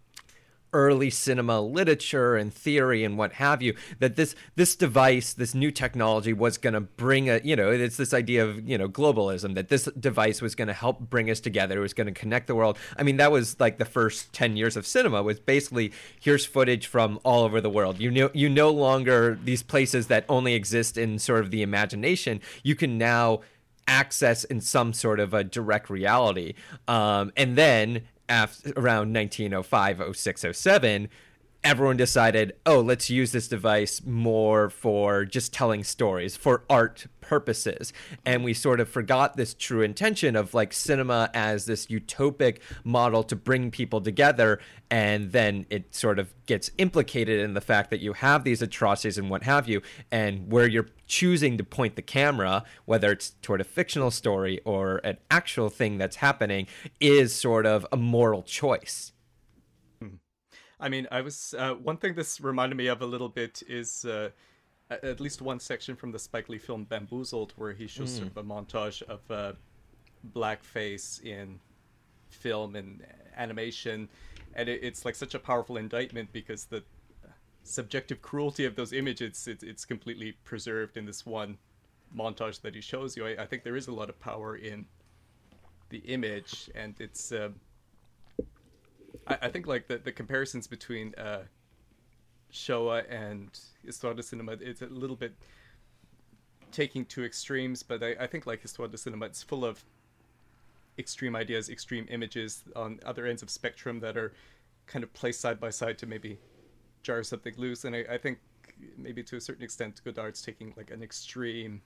early cinema literature and theory and what have you, that this this device, this new technology was going to bring a, you know, it's this idea of, you know, globalism, that this device was going to help bring us together. It was going to connect the world. I mean, that was like the first ten years of cinema, was basically, here's footage from all over the world. You know, you no longer, these places that only exist in sort of the imagination, you can now access in some sort of a direct reality. Um, and then After, around nineteen oh five, oh six, oh seven, everyone decided, oh, let's use this device more for just telling stories, for art purposes. And we sort of forgot this true intention of like cinema as this utopic model to bring people together. And then it sort of gets implicated in the fact that you have these atrocities and what have you, and where you're choosing to point the camera, whether it's toward a fictional story or an actual thing that's happening, is sort of a moral choice. I mean, I was uh, one thing this reminded me of a little bit is uh, at least one section from the Spike Lee film Bamboozled, where he shows mm. sort of a montage of uh, blackface in film and animation, and it, it's like such a powerful indictment because the subjective cruelty of those images, it's, it's completely preserved in this one montage that he shows you. I, I think there is a lot of power in the image, and it's. Uh, I, I think like the, the comparisons between uh, Showa and Histoire du Cinéma, it's a little bit taking two extremes, but I, I think like Histoire du Cinéma, it's full of extreme ideas, extreme images on other ends of spectrum that are kind of placed side by side to maybe jar something loose. And I, I think maybe to a certain extent Godard's taking like an extreme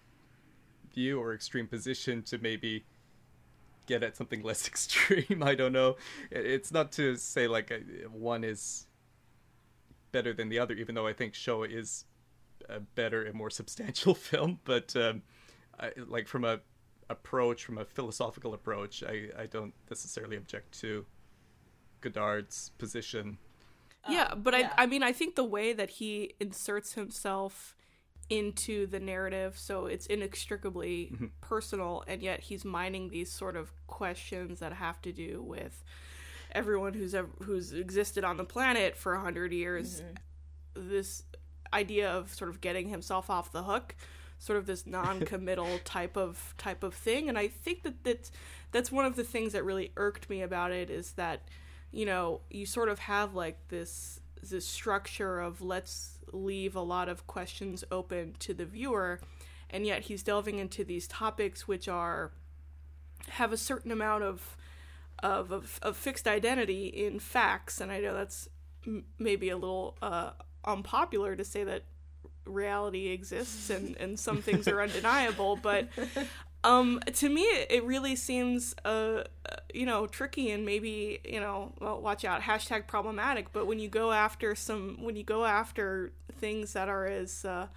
view or extreme position to maybe get at something less extreme. I don't know. It's not to say like one is better than the other, even though I think Showa is a better and more substantial film. But um, I, like from a approach, from a philosophical approach, I, I don't necessarily object to Godard's position. Yeah, but yeah. I I mean I think the way that he inserts himself into the narrative, so it's inextricably mm-hmm. personal, and yet he's mining these sort of questions that have to do with everyone who's ever, who's existed on the planet for a hundred years. Mm-hmm. This idea of sort of getting himself off the hook, sort of this non-committal type of type of thing, and I think that that's that's one of the things that really irked me about it, is that, you know, you sort of have like this this structure of let's leave a lot of questions open to the viewer, and yet he's delving into these topics which are have a certain amount of of of, of fixed identity in facts. And I know that's m- maybe a little uh, unpopular to say that reality exists and, and some things are undeniable, but um, to me it really seems uh, you know, tricky and maybe, you know, well, watch out, hashtag problematic, but when you go after some when you go after things that are as uh,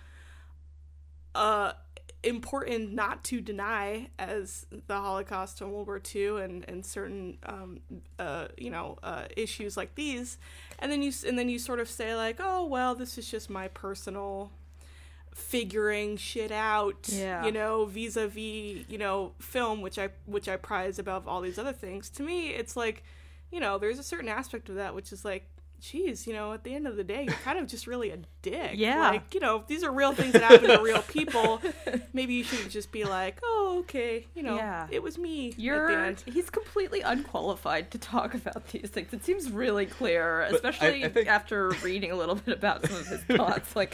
uh, important not to deny as the Holocaust and World War Two and, and certain um, uh, you know uh, issues like these, and then you and then you sort of say like, oh well, this is just my personal figuring shit out, Yeah. you know, vis-a-vis, you know, film, which I which I prize above all these other things. To me, it's like, you know, there's a certain aspect of that which is like, geez, you know, at the end of the day, you're kind of just really a dick. Yeah. Like, you know, these are real things that happen to real people. Maybe you shouldn't just be like, oh, okay, you know, Yeah. it was me at the You're end. he's completely unqualified to talk about these things. It seems really clear, especially I think- after reading a little bit about some of his thoughts. Like,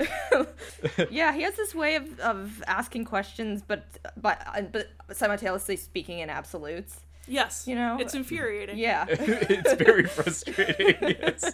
yeah, he has this way of, of asking questions, but but but simultaneously speaking in absolutes. Yes. You know? It's infuriating. Yeah, It's very frustrating. Yes.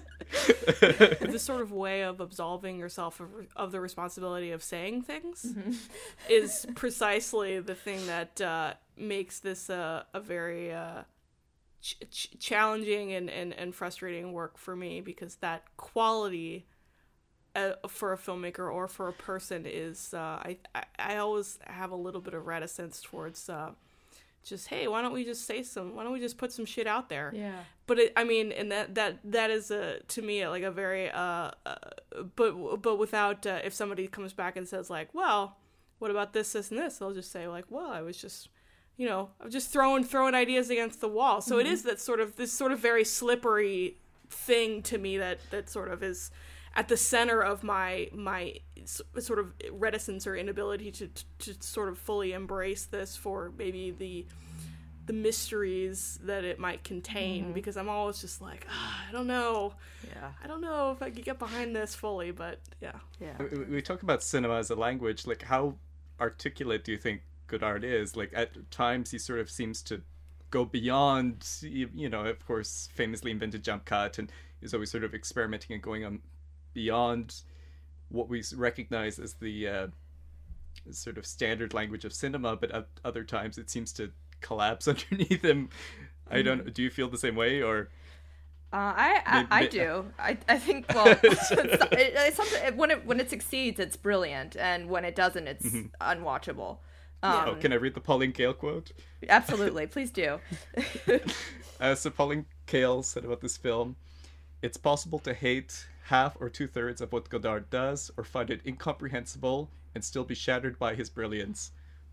This sort of way of absolving yourself of, of the responsibility of saying things Mm-hmm. is precisely the thing that uh, makes this uh, a very uh, ch- ch- challenging and, and, and frustrating work for me, because that quality uh, for a filmmaker or for a person is, uh, I, I, I always have a little bit of reticence towards uh, just, hey, why don't we just say some, why don't we just put some shit out there? yeah. But it, I mean, and that that that is a to me like a very uh, uh but but without uh, if somebody comes back and says like, well, what about this, this, and this? They'll just say like, well, I was just, you know, I'm just throwing throwing ideas against the wall. So it is that sort of this sort of very slippery thing to me that that sort of is at the center of my my s- sort of reticence or inability to, to to sort of fully embrace this for maybe the the mysteries that it might contain, because I'm always just like, ah, I don't know. Yeah. I don't know if I could get behind this fully, but yeah. Yeah. We, we talk about cinema as a language. Like, how articulate do you think Godard is? Like, at times he sort of seems to go beyond, you, you know, of course, famously invented jump cut, and is always sort of experimenting and going on beyond what we recognize as the uh, sort of standard language of cinema. But at other times it seems to collapse underneath him. I don't. Do you feel the same way, or? Uh, I I, May- I may- do. I I think well, it's, it, it's something, when it when it succeeds, it's brilliant, and when it doesn't, it's unwatchable. Um, Oh, can I read the Pauline Kael quote? Absolutely, please do. Uh, so Pauline Kael said about this film, "It's possible to hate half or two thirds of what Godard does, or find it incomprehensible, and still be shattered by his brilliance."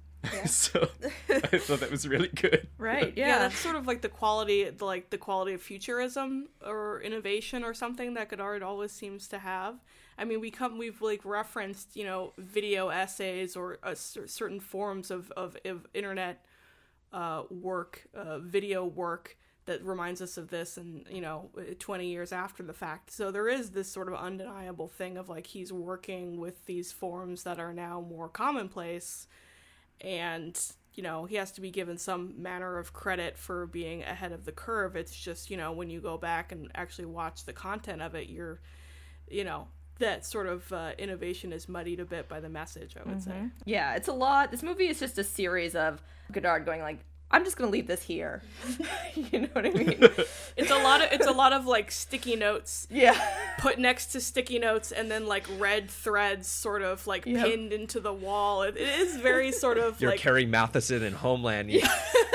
So I thought that was really good. Right? Yeah. Yeah. that's sort of like the quality, the, like the quality of futurism or innovation or something that Godard always seems to have. I mean, we come, we've like referenced, you know, video essays or uh, cer- certain forms of, of, of internet uh, work, uh, video work that reminds us of this, and, you know, twenty years after the fact. So there is this sort of undeniable thing of like, he's working with these forms that are now more commonplace, and, you know, he has to be given some manner of credit for being ahead of the curve. It's just, you know, when you go back and actually watch the content of it, you're, you know, that sort of uh, innovation is muddied a bit by the message, I would say. Yeah, it's a lot. This movie is just a series of Godard going like, I'm just gonna leave this here. You know what I mean? It's a lot of it's a lot of like sticky notes Yeah. put next to sticky notes, and then like red threads sort of like Yep. pinned into the wall. It, it is very sort of You're like Carrie Matheson in Homeland. You-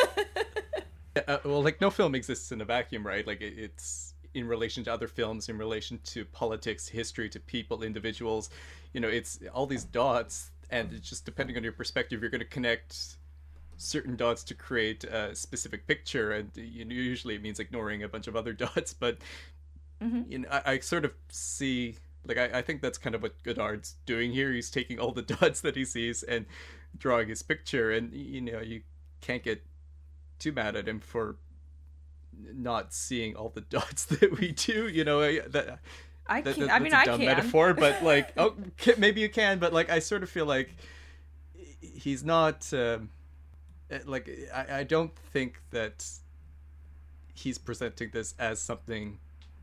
Uh, well, like, no film exists in a vacuum, right? Like, it, it's in relation to other films, in relation to politics, history, to people, individuals. You know, it's all these dots, and it's just depending on your perspective, you're going to connect certain dots to create a specific picture, and you know, usually it means ignoring a bunch of other dots. But you know, I, I sort of see, like, I, I think that's kind of what Godard's doing here. He's taking all the dots that he sees and drawing his picture, and you know, you can't get too mad at him for not seeing all the dots that we do. You know, I, that. I That, can. that- I mean, that's I a dumb can. metaphor, but like, oh, ca- maybe you can. But like, I sort of feel like he's not. Um, eh, like, I, I don't think that he's presenting this as something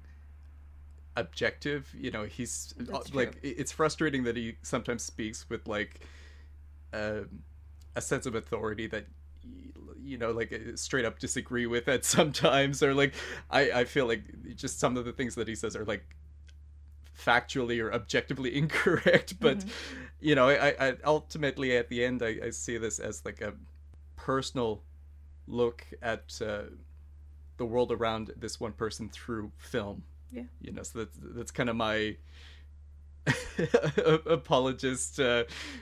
objective. You know, he's That's like, true. it- it's frustrating that he sometimes speaks with like um, a sense of authority that you know, like, straight up disagree with at sometimes, or like, I I feel like just some of the things that he says are like factually or objectively incorrect, but you know, I, I ultimately at the end I, I see this as like a personal look at uh, the world around this one person through film. Yeah. You know, so that's that's kind of my apologist uh,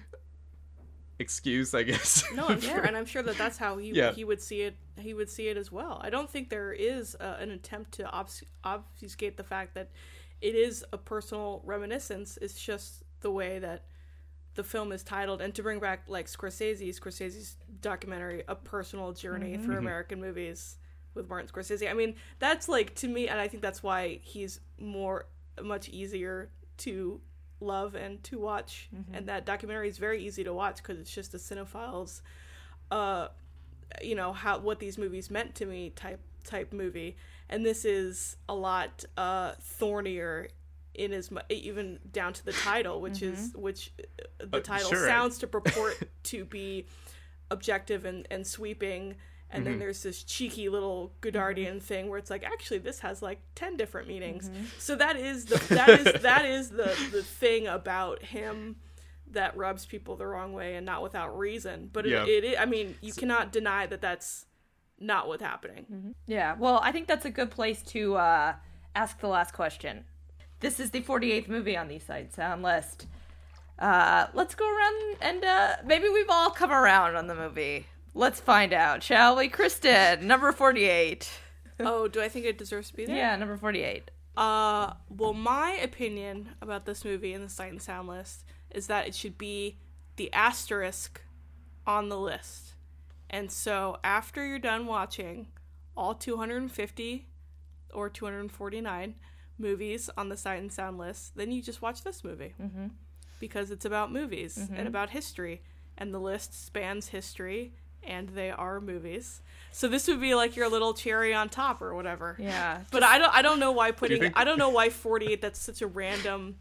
excuse, I guess. No, I'm sure, and I'm sure that that's how he Yeah. he would see it. He would see it as well. I don't think there is uh, an attempt to obf- obfuscate the fact that it is a personal reminiscence. It's just the way that the film is titled, and to bring back like Scorsese, Scorsese's documentary, A Personal Journey Through American Movies with Martin Scorsese. I mean, that's like, to me, and I think that's why he's more much easier to love and to watch, and that documentary is very easy to watch because it's just a cinephile's uh you know how what these movies meant to me type type movie, and this is a lot uh thornier in as much, even down to the title, which is which uh, the Uh, title sure. sounds to purport to be objective and and sweeping. And then there's this cheeky little Godardian thing where it's like, actually, this has like ten different meanings. So that is the that is that is the the thing about him that rubs people the wrong way, and not without reason. But Yeah. it, it I mean, you cannot deny that that's not what's happening. Yeah, well, I think that's a good place to uh, ask the last question. This is the forty-eighth movie on the Sight and Sound list. Uh, let's go around and uh, maybe we've all come around on the movie. Let's find out, shall we? Kristen, number forty-eight. Oh, do I think it deserves to be there? Yeah, number forty-eight. Uh, well, my opinion about this movie in the Sight and Sound list is that it should be the asterisk on the list. And so after you're done watching all two hundred fifty or two hundred forty-nine movies on the Sight and Sound list, then you just watch this movie. Mm-hmm. Because it's about movies mm-hmm. and about history. And the list spans history, and they are movies. So this would be like your little cherry on top or whatever. Yeah. But I don't I don't know why putting think- I don't know why forty-eight, that's such a random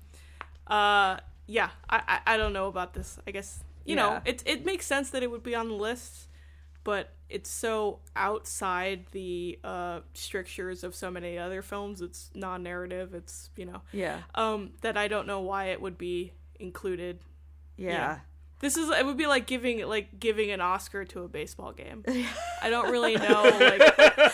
uh yeah, I I, I don't know about this. I guess you Yeah. know, it it makes sense that it would be on the list, but it's so outside the uh strictures of so many other films. It's non-narrative, it's, you know. Yeah. Um that I don't know why it would be included. Yeah. Yeah. This is, it would be like giving like giving an Oscar to a baseball game. I don't really know, like,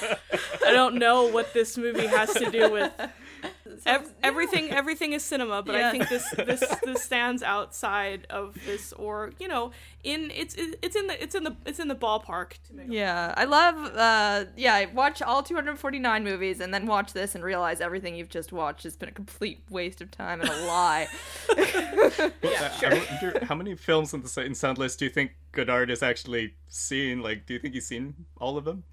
I don't know what this movie has to do with ev- everything. Everything is cinema, but Yeah. I think this this this stands outside of this, or you know, in it's it's in the it's in the it's in the ballpark. To make Yeah, I love, uh, yeah, watch all two hundred forty-nine movies and then watch this and realize everything you've just watched has been a complete waste of time and a lie. yeah, I sure. wonder, how many films on the Sight and Sound list do you think Godard has actually seen? Like, do you think he's seen all of them?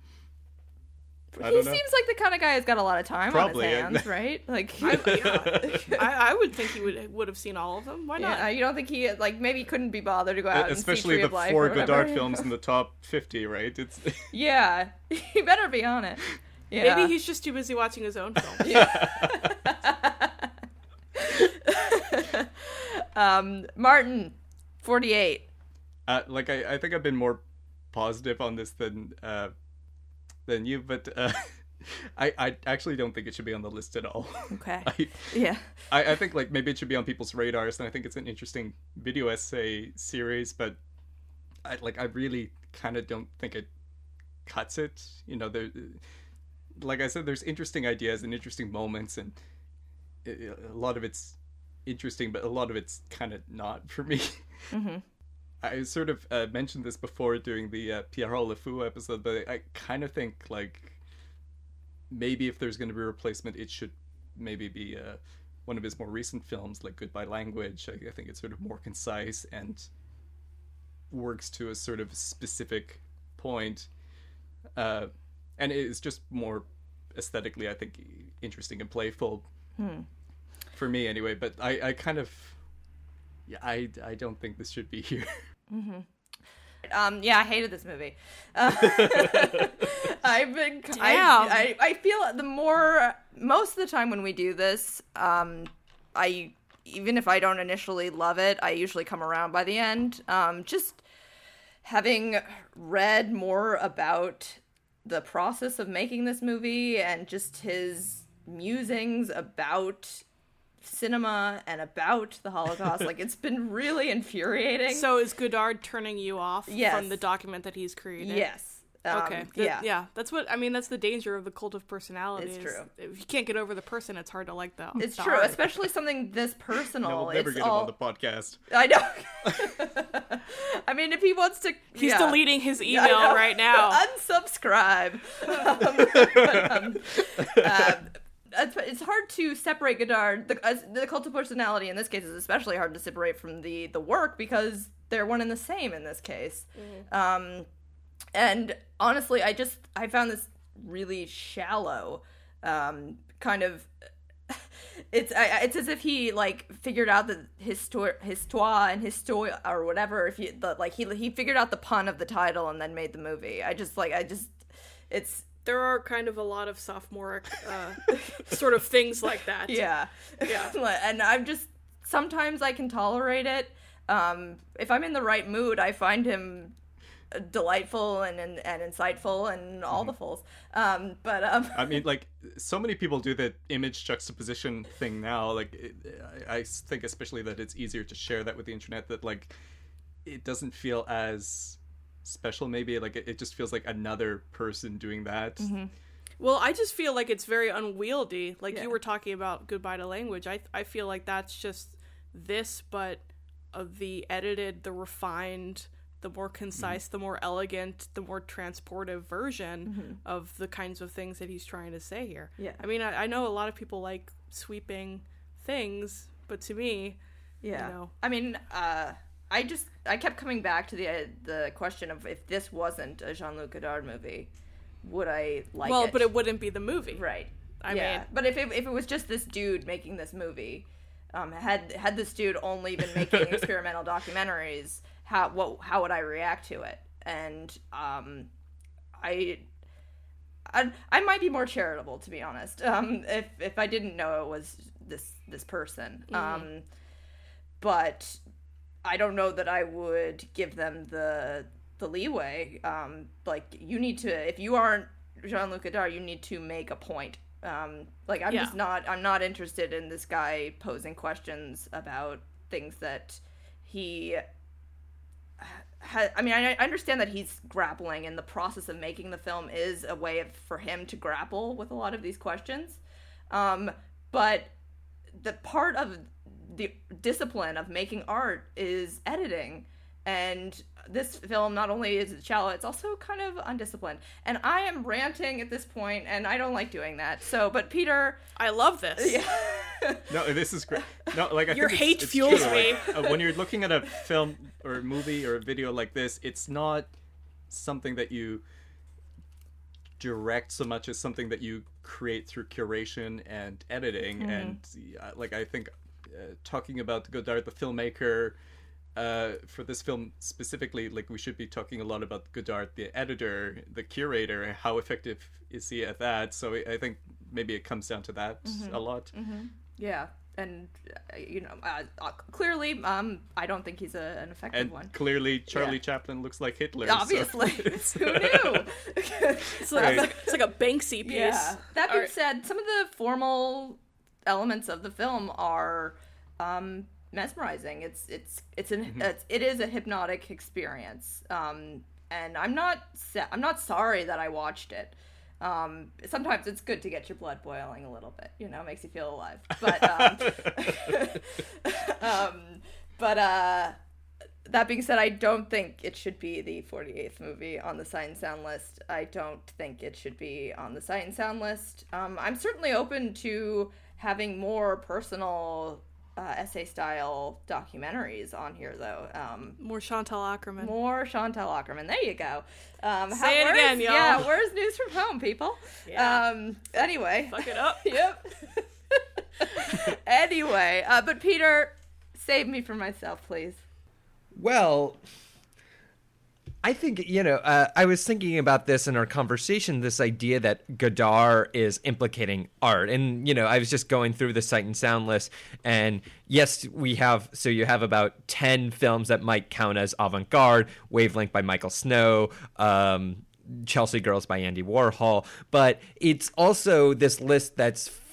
I He don't know. seems like the kind of guy who's got a lot of time Probably, on yeah. his hands, right? Like, I, yeah. I, I would think he would would have seen all of them. Why not? yeah, you don't think he, like, maybe he couldn't be bothered to go out Especially and see Tree the of Life four or whatever. Godard films in the top fifty, right? It's Yeah, he better be on it. Yeah. Maybe he's just too busy watching his own films. um, Martin, forty-eight. uh, like I, I think I've been more positive on this than uh, than you, but uh, I I actually don't think it should be on the list at all. Okay. I, Yeah. I, I think like maybe it should be on people's radars, and I think it's an interesting video essay series, but I like I really kind of don't think it cuts it. You know, there, like I said, there's interesting ideas and interesting moments, and it, a lot of it's interesting, but a lot of it's kind of not for me. Mm-hmm. I sort of uh, mentioned this before during the uh, Pierre Le Fou episode, but I kind of think like maybe if there's going to be a replacement, it should maybe be uh, one of his more recent films, like Goodbye Language. I, I think it's sort of more concise and works to a sort of specific point, uh, and it's just more aesthetically, I think, interesting and playful Hmm. for me, anyway. But I, I kind of, yeah, I, I don't think this should be here. Um, yeah, I hated this movie. Uh, I've been, I, Damn. I, I feel the more, most of the time when we do this, um, I, even if I don't initially love it, I usually come around by the end. Um, just having read more about the process of making this movie and just his musings about cinema and about the Holocaust, like, it's been really infuriating. So is Godard turning you off Yes. from the document that he's created? Yes. Um, Okay. Th- yeah. Yeah. That's what I mean. That's the danger of the cult of personality. It's is true. If you can't get over the person, it's hard to like the. It's the true, art. especially something this personal. No, we'll never it's get all... him on the podcast. I know. I mean, if he wants to, He's yeah. deleting his I email know. right now. Unsubscribe. um, but, um, uh, it's, it's hard to separate Godard. The, as, the cult of personality in this case is especially hard to separate from the the work because they're one and the same in this case. Mm-hmm. Um, and honestly, I just I found this really shallow, um, kind of. It's I, it's as if he like figured out the histoire, histoire and histoire or whatever. If you the, like he he figured out the pun of the title and then made the movie. I just like I just it's There are kind of a lot of sophomoric uh, sort of things like that. yeah Yeah. and I'm just sometimes I can tolerate it. Um, if I'm in the right mood, I find him delightful and and, and insightful and all mm-hmm. the fulls. Um, but um, I mean, like, so many people do the image juxtaposition thing now. Like, it, I think especially that it's easier to share that with the internet. That like, it doesn't feel as special. Maybe like it, it just feels like another person doing that. Mm-hmm. Well, I just feel like it's very unwieldy. Like yeah. you were talking about Goodbye to Language. I I feel like that's just this, but of the edited, the refined, the more concise, mm-hmm. the more elegant, the more transportive version mm-hmm. of the kinds of things that he's trying to say here. Yeah. I mean, I, I know a lot of people like sweeping things, but to me, yeah. you know. I mean, uh, I just, I kept coming back to the uh, the question of if this wasn't a Jean-Luc Godard movie, would I like well, it? Well, but it wouldn't be the movie. Right. I yeah. mean. But if it, if it was just this dude making this movie, um, had had this dude only been making experimental documentaries, how what how would I react to it? And um, I, I I might be more charitable, to be honest. Um, if if I didn't know it was this this person. Mm-hmm. Um, but I don't know that I would give them the the leeway. Um, like you need to, if you aren't Jean-Luc Godard, you need to make a point. Um, like I'm yeah. just not, I'm not interested in this guy posing questions about things that he ha- I mean, I, I understand that he's grappling, and the process of making the film is a way of, for him to grapple with a lot of these questions. Um, but the part of the discipline of making art is editing. And this film, not only is it shallow, it's also kind of undisciplined. And I am ranting at this point, and I don't like doing that. So, but Peter... I love this. Yeah. No, this is great. No, like I Your think hate it's, it's fuels true. me. Like, uh, when you're looking at a film or a movie or a video like this, it's not something that you direct so much as something that you create through curation and editing. Mm-hmm. And uh, like I think uh, talking about Godard, the filmmaker... Uh, for this film specifically, like we should be talking a lot about Godard, the editor, the curator, and how effective is he at that. So I think maybe it comes down to that mm-hmm. a lot. Mm-hmm. Yeah, and uh, you know, uh, uh, clearly, um, I don't think he's a, an effective and one. Clearly, Charlie yeah. Chaplin looks like Hitler. Obviously, so who knew? It's like, right. it's, like, it's like a Banksy piece. Yeah. That being right. said, some of the formal elements of the film are. Um, mesmerizing. It's it's it's an mm-hmm. it's, it is a hypnotic experience. Um, and I'm not sa- I'm not sorry that I watched it. Um, sometimes it's good to get your blood boiling a little bit. You know, makes you feel alive. But um, um, but uh, that being said, I don't think it should be the forty-eighth movie on the Sight and Sound list. I don't think it should be on the Sight and Sound list. Um, I'm certainly open to having more personal. Uh, essay-style documentaries on here, though. Um, more Chantal Akerman. More Chantal Akerman. There you go. Um, Say how, it again, y'all. Yeah, where's News from Home, people? Yeah. Um, anyway. Fuck it up. Yep. Anyway, uh, but Peter, save me from myself, please. Well... I think, you know, uh, I was thinking about this in our conversation, this idea that Godard is implicating art. And, you know, I was just going through the Sight and Sound list. And yes, we have, so you have about ten films that might count as avant-garde, Wavelength by Michael Snow, um, Chelsea Girls by Andy Warhol. But it's also this list that's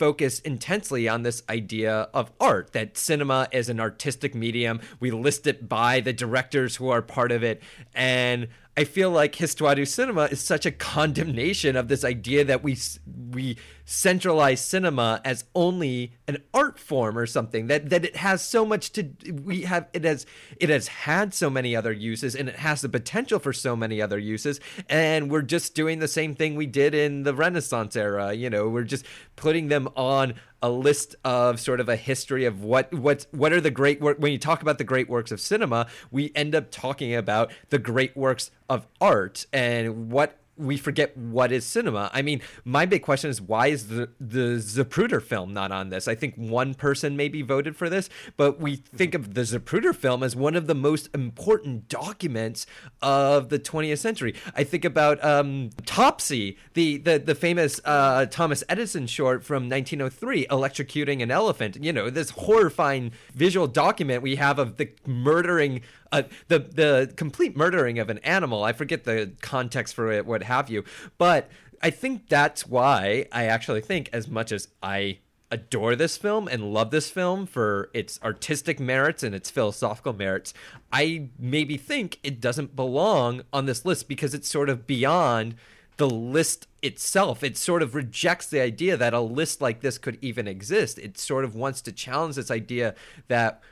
focus intensely on this idea of art, that cinema is an artistic medium. We list it by the directors who are part of it. And I feel like Histoire du Cinema is such a condemnation of this idea that we we centralize cinema as only an art form or something, that that it has so much to we have it has it has had so many other uses, and it has the potential for so many other uses, and we're just doing the same thing we did in the Renaissance era. You know, we're just putting them on a list of sort of a history of what what what are the great work. When you talk about the great works of cinema, we end up talking about the great works of art, and what we forget what is cinema. I mean, my big question is, why is the the Zapruder film not on this? I think one person maybe voted for this, but we think of the Zapruder film as one of the most important documents of the twentieth century. I think about um, Topsy, the the the famous uh, Thomas Edison short from nineteen oh three, electrocuting an elephant. You know, this horrifying visual document we have of the murdering. Uh, the the complete murdering of an animal. I forget the context for it, what have you. But I think that's why I actually think, as much as I adore this film and love this film for its artistic merits and its philosophical merits, I maybe think it doesn't belong on this list because it's sort of beyond the list itself. It sort of rejects the idea that a list like this could even exist. It sort of wants to challenge this idea that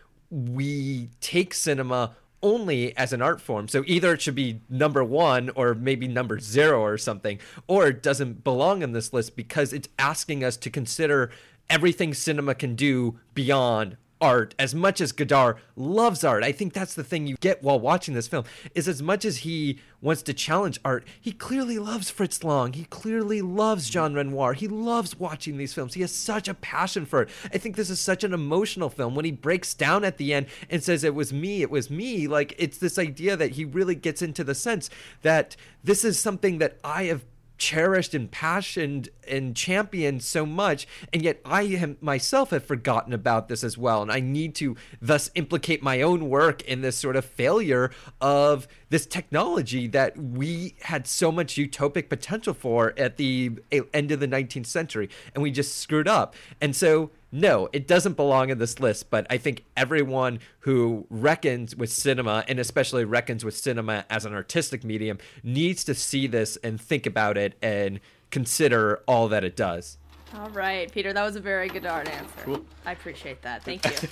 we take cinema only as an art form. So either it should be number one or maybe number zero or something, or it doesn't belong in this list because it's asking us to consider everything cinema can do beyond art. As much as Godard loves art, I think that's the thing you get while watching this film, is as much as he wants to challenge art, he clearly loves Fritz Lang. He clearly loves Jean Renoir. He loves watching these films. He has such a passion for it. I think this is such an emotional film. When he breaks down at the end and says, it was me, it was me, like, it's this idea that he really gets into the sense that this is something that I have cherished and passioned and championed so much, and yet I am, myself have forgotten about this as well, and I need to thus implicate my own work in this sort of failure of this technology that we had so much utopic potential for at the end of the nineteenth century, and we just screwed up. And so no, it doesn't belong in this list, but I think everyone who reckons with cinema, and especially reckons with cinema as an artistic medium, needs to see this and think about it and consider all that it does. All right, Peter, that was a very Godard answer. Cool. I appreciate that. Thank you.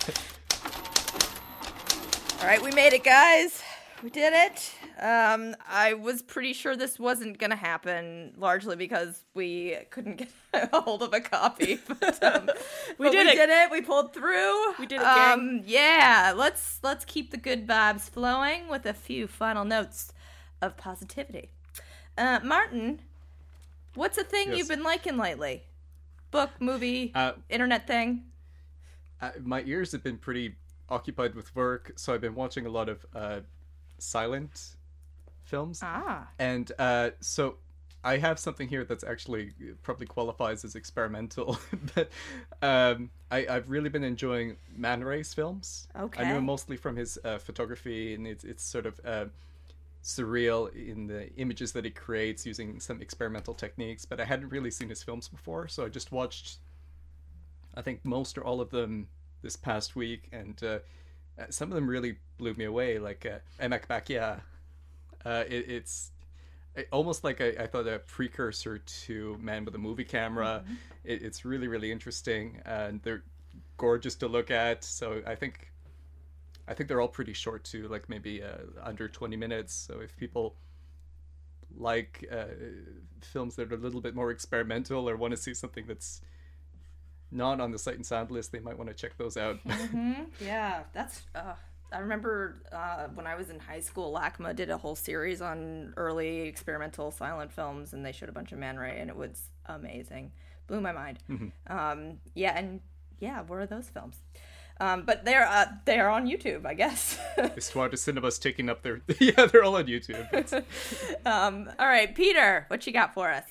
All right, we made it, guys. We did it. Um, I was pretty sure this wasn't going to happen, largely because we couldn't get a hold of a copy. But, um, we but did we it. did it. We pulled through. We did it, gang. Um, yeah, let's let's keep the good vibes flowing with a few final notes of positivity. Uh, Martin, what's a thing Yes. you've been liking lately? Book, movie, Uh, internet thing? Uh, my ears have been pretty occupied with work, so I've been watching a lot of uh, silent films. Ah. And uh, so I have something here that's actually probably qualifies as experimental. But um, I, I've really been enjoying Man Ray's films. Okay. I know him mostly from his uh, photography, and it's, it's sort of uh, surreal in the images that he creates using some experimental techniques. But I hadn't really seen his films before, so I just watched, I think, most or all of them this past week, and uh, uh, some of them really blew me away, like uh, Emek Bakia. Uh, it, it's it, almost like I, I thought a precursor to Man with a Movie Camera. Mm-hmm. It, it's really, really interesting, and they're gorgeous to look at. So I think I think they're all pretty short too, like maybe uh, under twenty minutes. So if people like uh, films that are a little bit more experimental or want to see something that's not on the Sight and Sound list, they might want to check those out. Mm-hmm. Yeah, that's. Uh, I remember uh, when I was in high school, LACMA did a whole series on early experimental silent films, and they showed a bunch of Man Ray, and it was amazing. Blew my mind. Mm-hmm. Um, yeah, and yeah, where are those films? Um, but they're uh, they're on YouTube, I guess. Histoire du Cinema's taking up their yeah, they're all on YouTube. um, all right, Peter, what you got for us?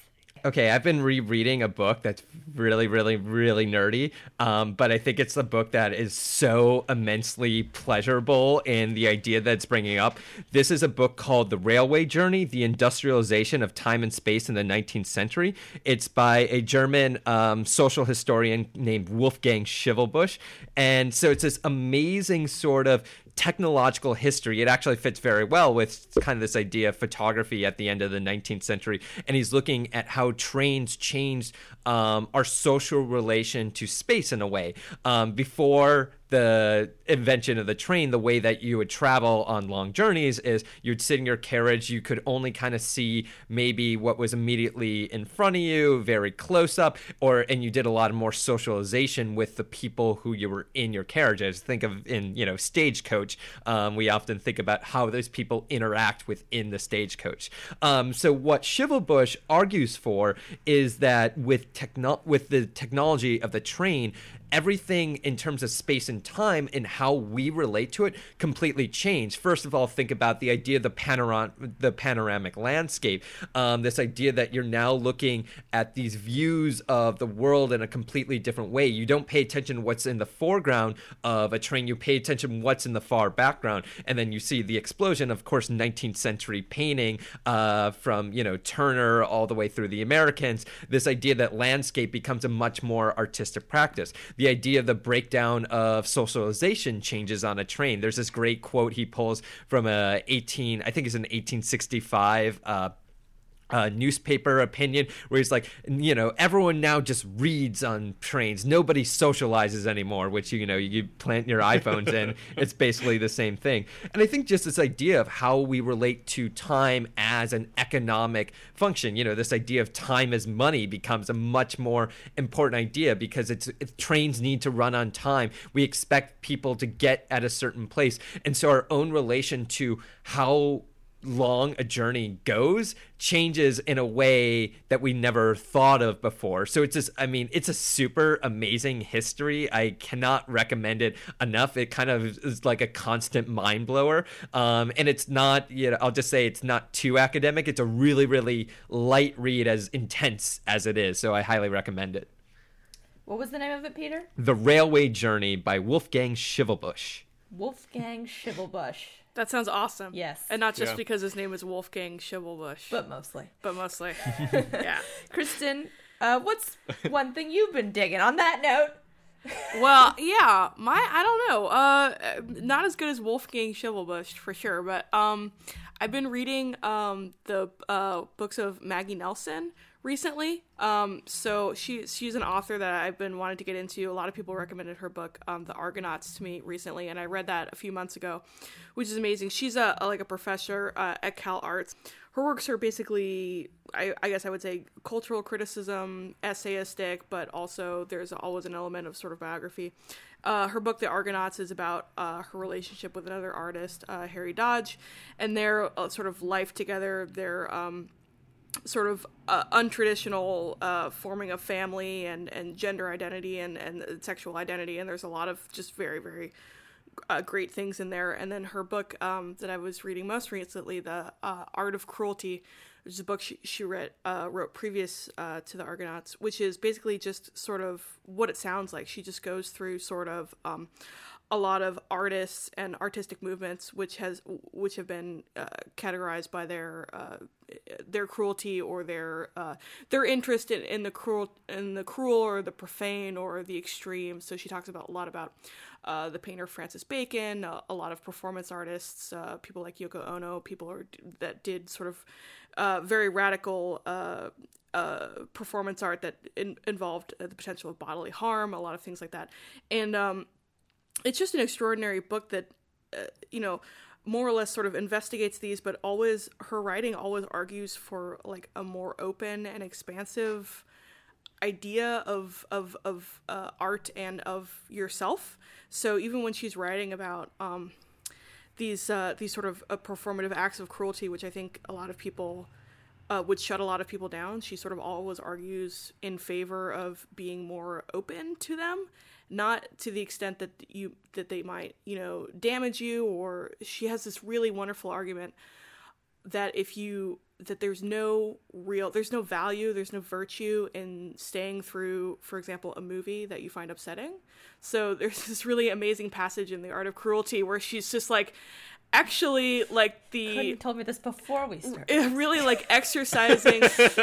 okay, I've been rereading a book that's really, really, really nerdy, um, but I think it's the book that is so immensely pleasurable in the idea that it's bringing up. This is a book called The Railway Journey, The Industrialization of Time and Space in the nineteenth Century. It's by a German um, social historian named Wolfgang Schivelbusch. And so it's this amazing sort of technological history. It actually fits very well with kind of this idea of photography at the end of the nineteenth century. And he's looking at how trains changed um, our social relation to space in a way. Um, before the invention of the train, the way that you would travel on long journeys is you'd sit in your carriage, you could only kind of see maybe what was immediately in front of you, very close up, or and you did a lot of more socialization with the people who you were in your carriages. Think of in, you know, Stagecoach. Um, we often think about how those people interact within the stagecoach. Um, so what Schivelbusch argues for is that with techno- with the technology of the train, everything in terms of space and time and how we relate to it completely changed. First of all, think about the idea of the, panoram- the panoramic landscape, um, this idea that you're now looking at these views of the world in a completely different way. You don't pay attention to what's in the foreground of a train, you pay attention to what's in the far background, and then you see the explosion, of course, nineteenth century painting uh, from, you know, Turner all the way through the Americans, this idea that landscape becomes a much more artistic practice. The idea of the breakdown of socialization changes on a train. There's this great quote he pulls from a eighteen, I think it's an eighteen sixty-five uh, uh, newspaper opinion, where he's like, you know, everyone now just reads on trains. Nobody socializes anymore, which, you know, you plant your iPhones in. It's basically the same thing. And I think just this idea of how we relate to time as an economic function, you know, this idea of time as money becomes a much more important idea because it's, if trains need to run on time. We expect people to get at a certain place. And so our own relation to how long a journey goes changes in a way that we never thought of before. So it's just, I mean, it's a super amazing history. I cannot recommend it enough. It kind of is like a constant mind blower. Um, and it's not, you know, I'll just say it's not too academic. It's a really, really light read, as intense as it is. So I highly recommend it. What was the name of it, Peter? The Railway Journey by Wolfgang Schivelbusch. Wolfgang Schivelbusch. That sounds awesome. Yes. And not just Yeah. because his name is Wolfgang Schivelbusch. But mostly. But mostly. Yeah. Kristen, uh, what's one thing you've been digging on that note? Well, yeah, my, I don't know, uh, not as good as Wolfgang Schivelbusch, for sure, but, um, I've been reading, um, the, uh, books of Maggie Nelson recently. Um, so she, she's an author that I've been wanting to get into. A lot of people recommended her book, um, The Argonauts, to me recently, and I read that a few months ago, which is amazing. She's a, a like a professor, uh, at Cal Arts. Her works are basically, I, I guess I would say, cultural criticism, essayistic, but also there's always an element of sort of biography. Uh, her book, The Argonauts, is about uh, her relationship with another artist, uh, Harry Dodge, and their uh, sort of life together, their um, sort of uh, untraditional uh, forming of family and, and gender identity and, and sexual identity, and there's a lot of just very, very Uh, great things in there. And then her book um, that I was reading most recently, The uh, Art of Cruelty, which is a book she, she read, uh, wrote previous uh, to The Argonauts, which is basically just sort of what it sounds like. She just goes through sort of um, a lot of artists and artistic movements which has which have been uh, categorized by their uh, their cruelty or their uh, their interest in, in the cruel in the cruel or the profane or the extreme. So she talks about a lot about uh, the painter Francis Bacon, uh, a lot of performance artists, uh, people like Yoko Ono, people are, that did sort of uh, very radical uh, uh, performance art that in, involved uh, the potential of bodily harm, a lot of things like that, and um, it's just an extraordinary book that, uh, you know, more or less sort of investigates these, but always, her writing always argues for, like, a more open and expansive idea of, of, of uh, art and of yourself. So even when she's writing about um, these, uh, these sort of uh, performative acts of cruelty, which I think a lot of people uh, would shut a lot of people down, she sort of always argues in favor of being more open to them. Not to the extent that you that they might, you know, damage you, or she has this really wonderful argument that if you that there's no real there's no value, there's no virtue in staying through, for example, a movie that you find upsetting. So there's this really amazing passage in The Art of Cruelty where she's just like, actually, like the Couldn't have told me this before we started. really like exercising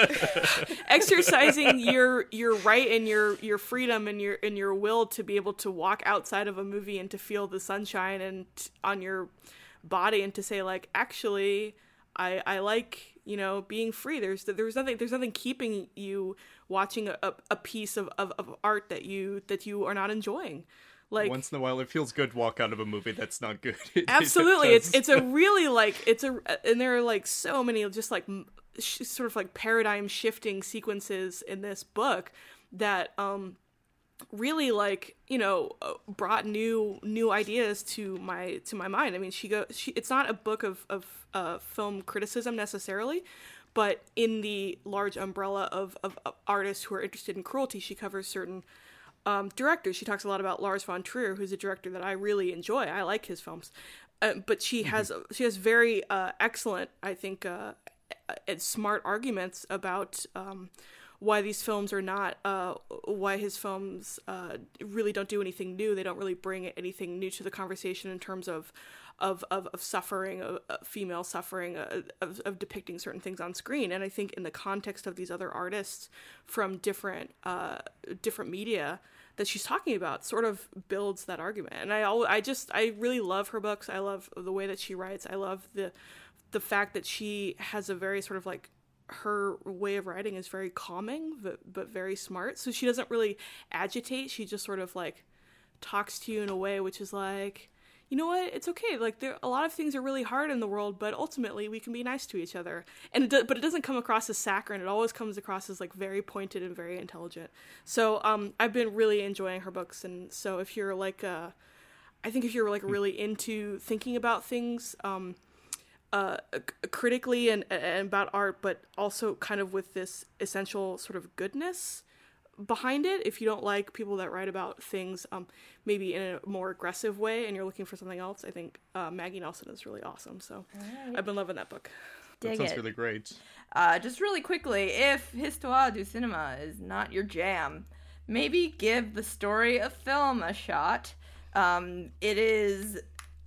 exercising your your right and your your freedom and your and your will to be able to walk outside of a movie and to feel the sunshine and t- on your body, and to say like, actually, I I like, you know, being free. There's there's nothing there's nothing keeping you watching a, a piece of, of, of art that you that you are not enjoying. Like, once in a while, it feels good to walk out of a movie that's not good. It, absolutely, it it's it's a really like it's a and there are like so many just like sh- sort of like paradigm shifting sequences in this book that um really like, you know, brought new new ideas to my to my mind. I mean, she go she it's not a book of of uh, film criticism necessarily, but in the large umbrella of, of of artists who are interested in cruelty, she covers certain Um, directors. She talks a lot about Lars von Trier, who's a director that I really enjoy. I like his films, uh, but she mm-hmm. has she has very uh, excellent, I think, uh, and smart arguments about um, why these films are not, uh, why his films uh, really don't do anything new. They don't really bring anything new to the conversation in terms of of of, of suffering, of, of female suffering, uh, of, of depicting certain things on screen. And I think in the context of these other artists from different uh, different media that she's talking about, sort of builds that argument. And I al- I just I really love her books. I love the way that she writes. I love the the fact that she has a very sort of like, her way of writing is very calming but but very smart. So she doesn't really agitate. She just sort of like talks to you in a way which is like, you know what, it's okay. Like, there a lot of things are really hard in the world, but ultimately we can be nice to each other. And it do, but it doesn't come across as saccharine. It always comes across as like very pointed and very intelligent. So um, I've been really enjoying her books. And so if you're like, uh, I think if you're like really into thinking about things um, uh, critically and, and about art, but also kind of with this essential sort of goodness behind it, if you don't like people that write about things um maybe in a more aggressive way and you're looking for something else, I think uh, Maggie Nelson is really awesome. So right. I've been loving that book. That Dig sounds it. really great. Uh, just really quickly, if Histoire du Cinema is not your jam, maybe give the story of film a shot. Um, it is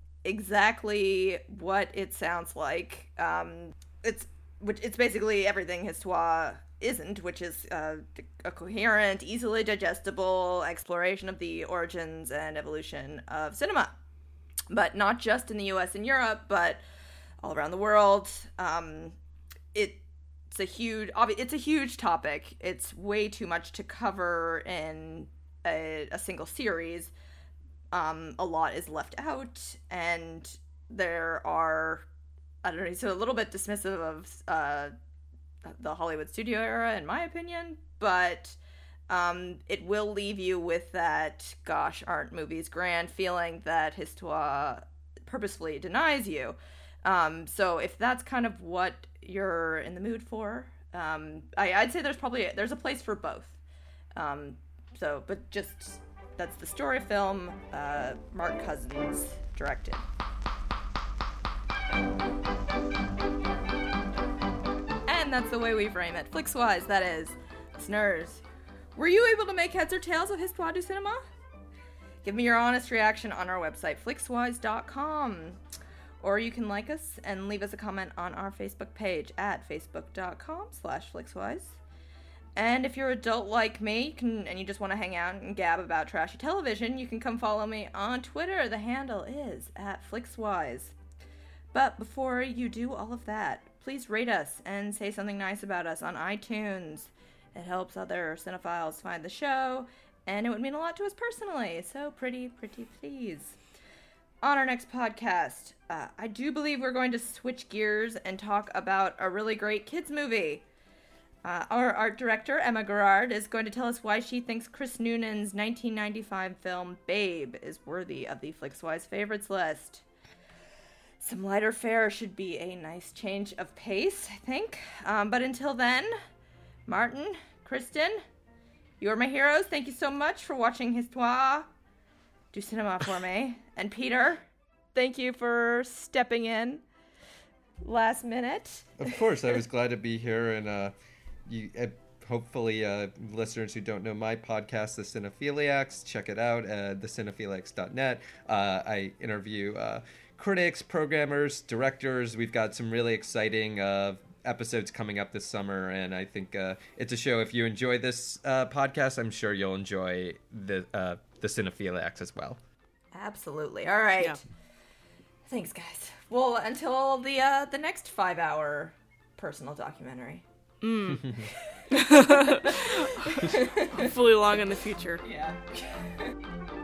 exactly what it sounds like. Um, it's which it's basically everything Histoire isn't, which is uh, a coherent, easily digestible exploration of the origins and evolution of cinema. But not just in the U S and Europe, but all around the world. Um, it, it's a huge, it's a huge topic. It's way too much to cover in a, a single series. Um, a lot is left out, and there are, I don't know, so a little bit dismissive of uh, the Hollywood studio era, in my opinion, but um, it will leave you with that, gosh, aren't movies grand feeling that Histoire purposefully denies you. Um, so if that's kind of what you're in the mood for, um, I, I'd say there's probably, there's a place for both. Um, so, but just, that's the story film, uh, Mark Cousins directed. And that's the way we frame it. Flixwise, that is. Listeners, were you able to make heads or tails of Histoire du Cinema? Give me your honest reaction on our website, flixwise dot com. Or you can like us and leave us a comment on our Facebook page at facebook.com slash flixwise. And if you're adult like me you can, and you just want to hang out and gab about trashy television, you can come follow me on Twitter. The handle is at flixwise. But before you do all of that, please rate us and say something nice about us on iTunes. It helps other cinephiles find the show, and it would mean a lot to us personally, so pretty, pretty please. On our next podcast, uh, I do believe we're going to switch gears and talk about a really great kids movie. Uh, our art director, Emma Gerard, is going to tell us why she thinks Chris Noonan's nineteen ninety-five film Babe is worthy of the Flixwise favorites list. Some lighter fare should be a nice change of pace, I think. Um, but until then, Martin, Kristen, you are my heroes. Thank you so much for watching Histoire du Cinema for me. And Peter, thank you for stepping in. last minute. Of course, I was glad to be here, and uh, you uh, hopefully uh, listeners who don't know my podcast, The Cinephiliacs, check it out at the cinephiliacs dot net. Uh, I interview uh, critics, programmers, directors. We've got some really exciting uh, episodes coming up this summer, and I think uh, it's a show. If you enjoy this uh, podcast, I'm sure you'll enjoy the uh, the Cinephiliacs as well. Absolutely. All right. Yeah. Thanks, guys. Well, until the uh, the next five-hour personal documentary. Hopefully long in the future. Yeah.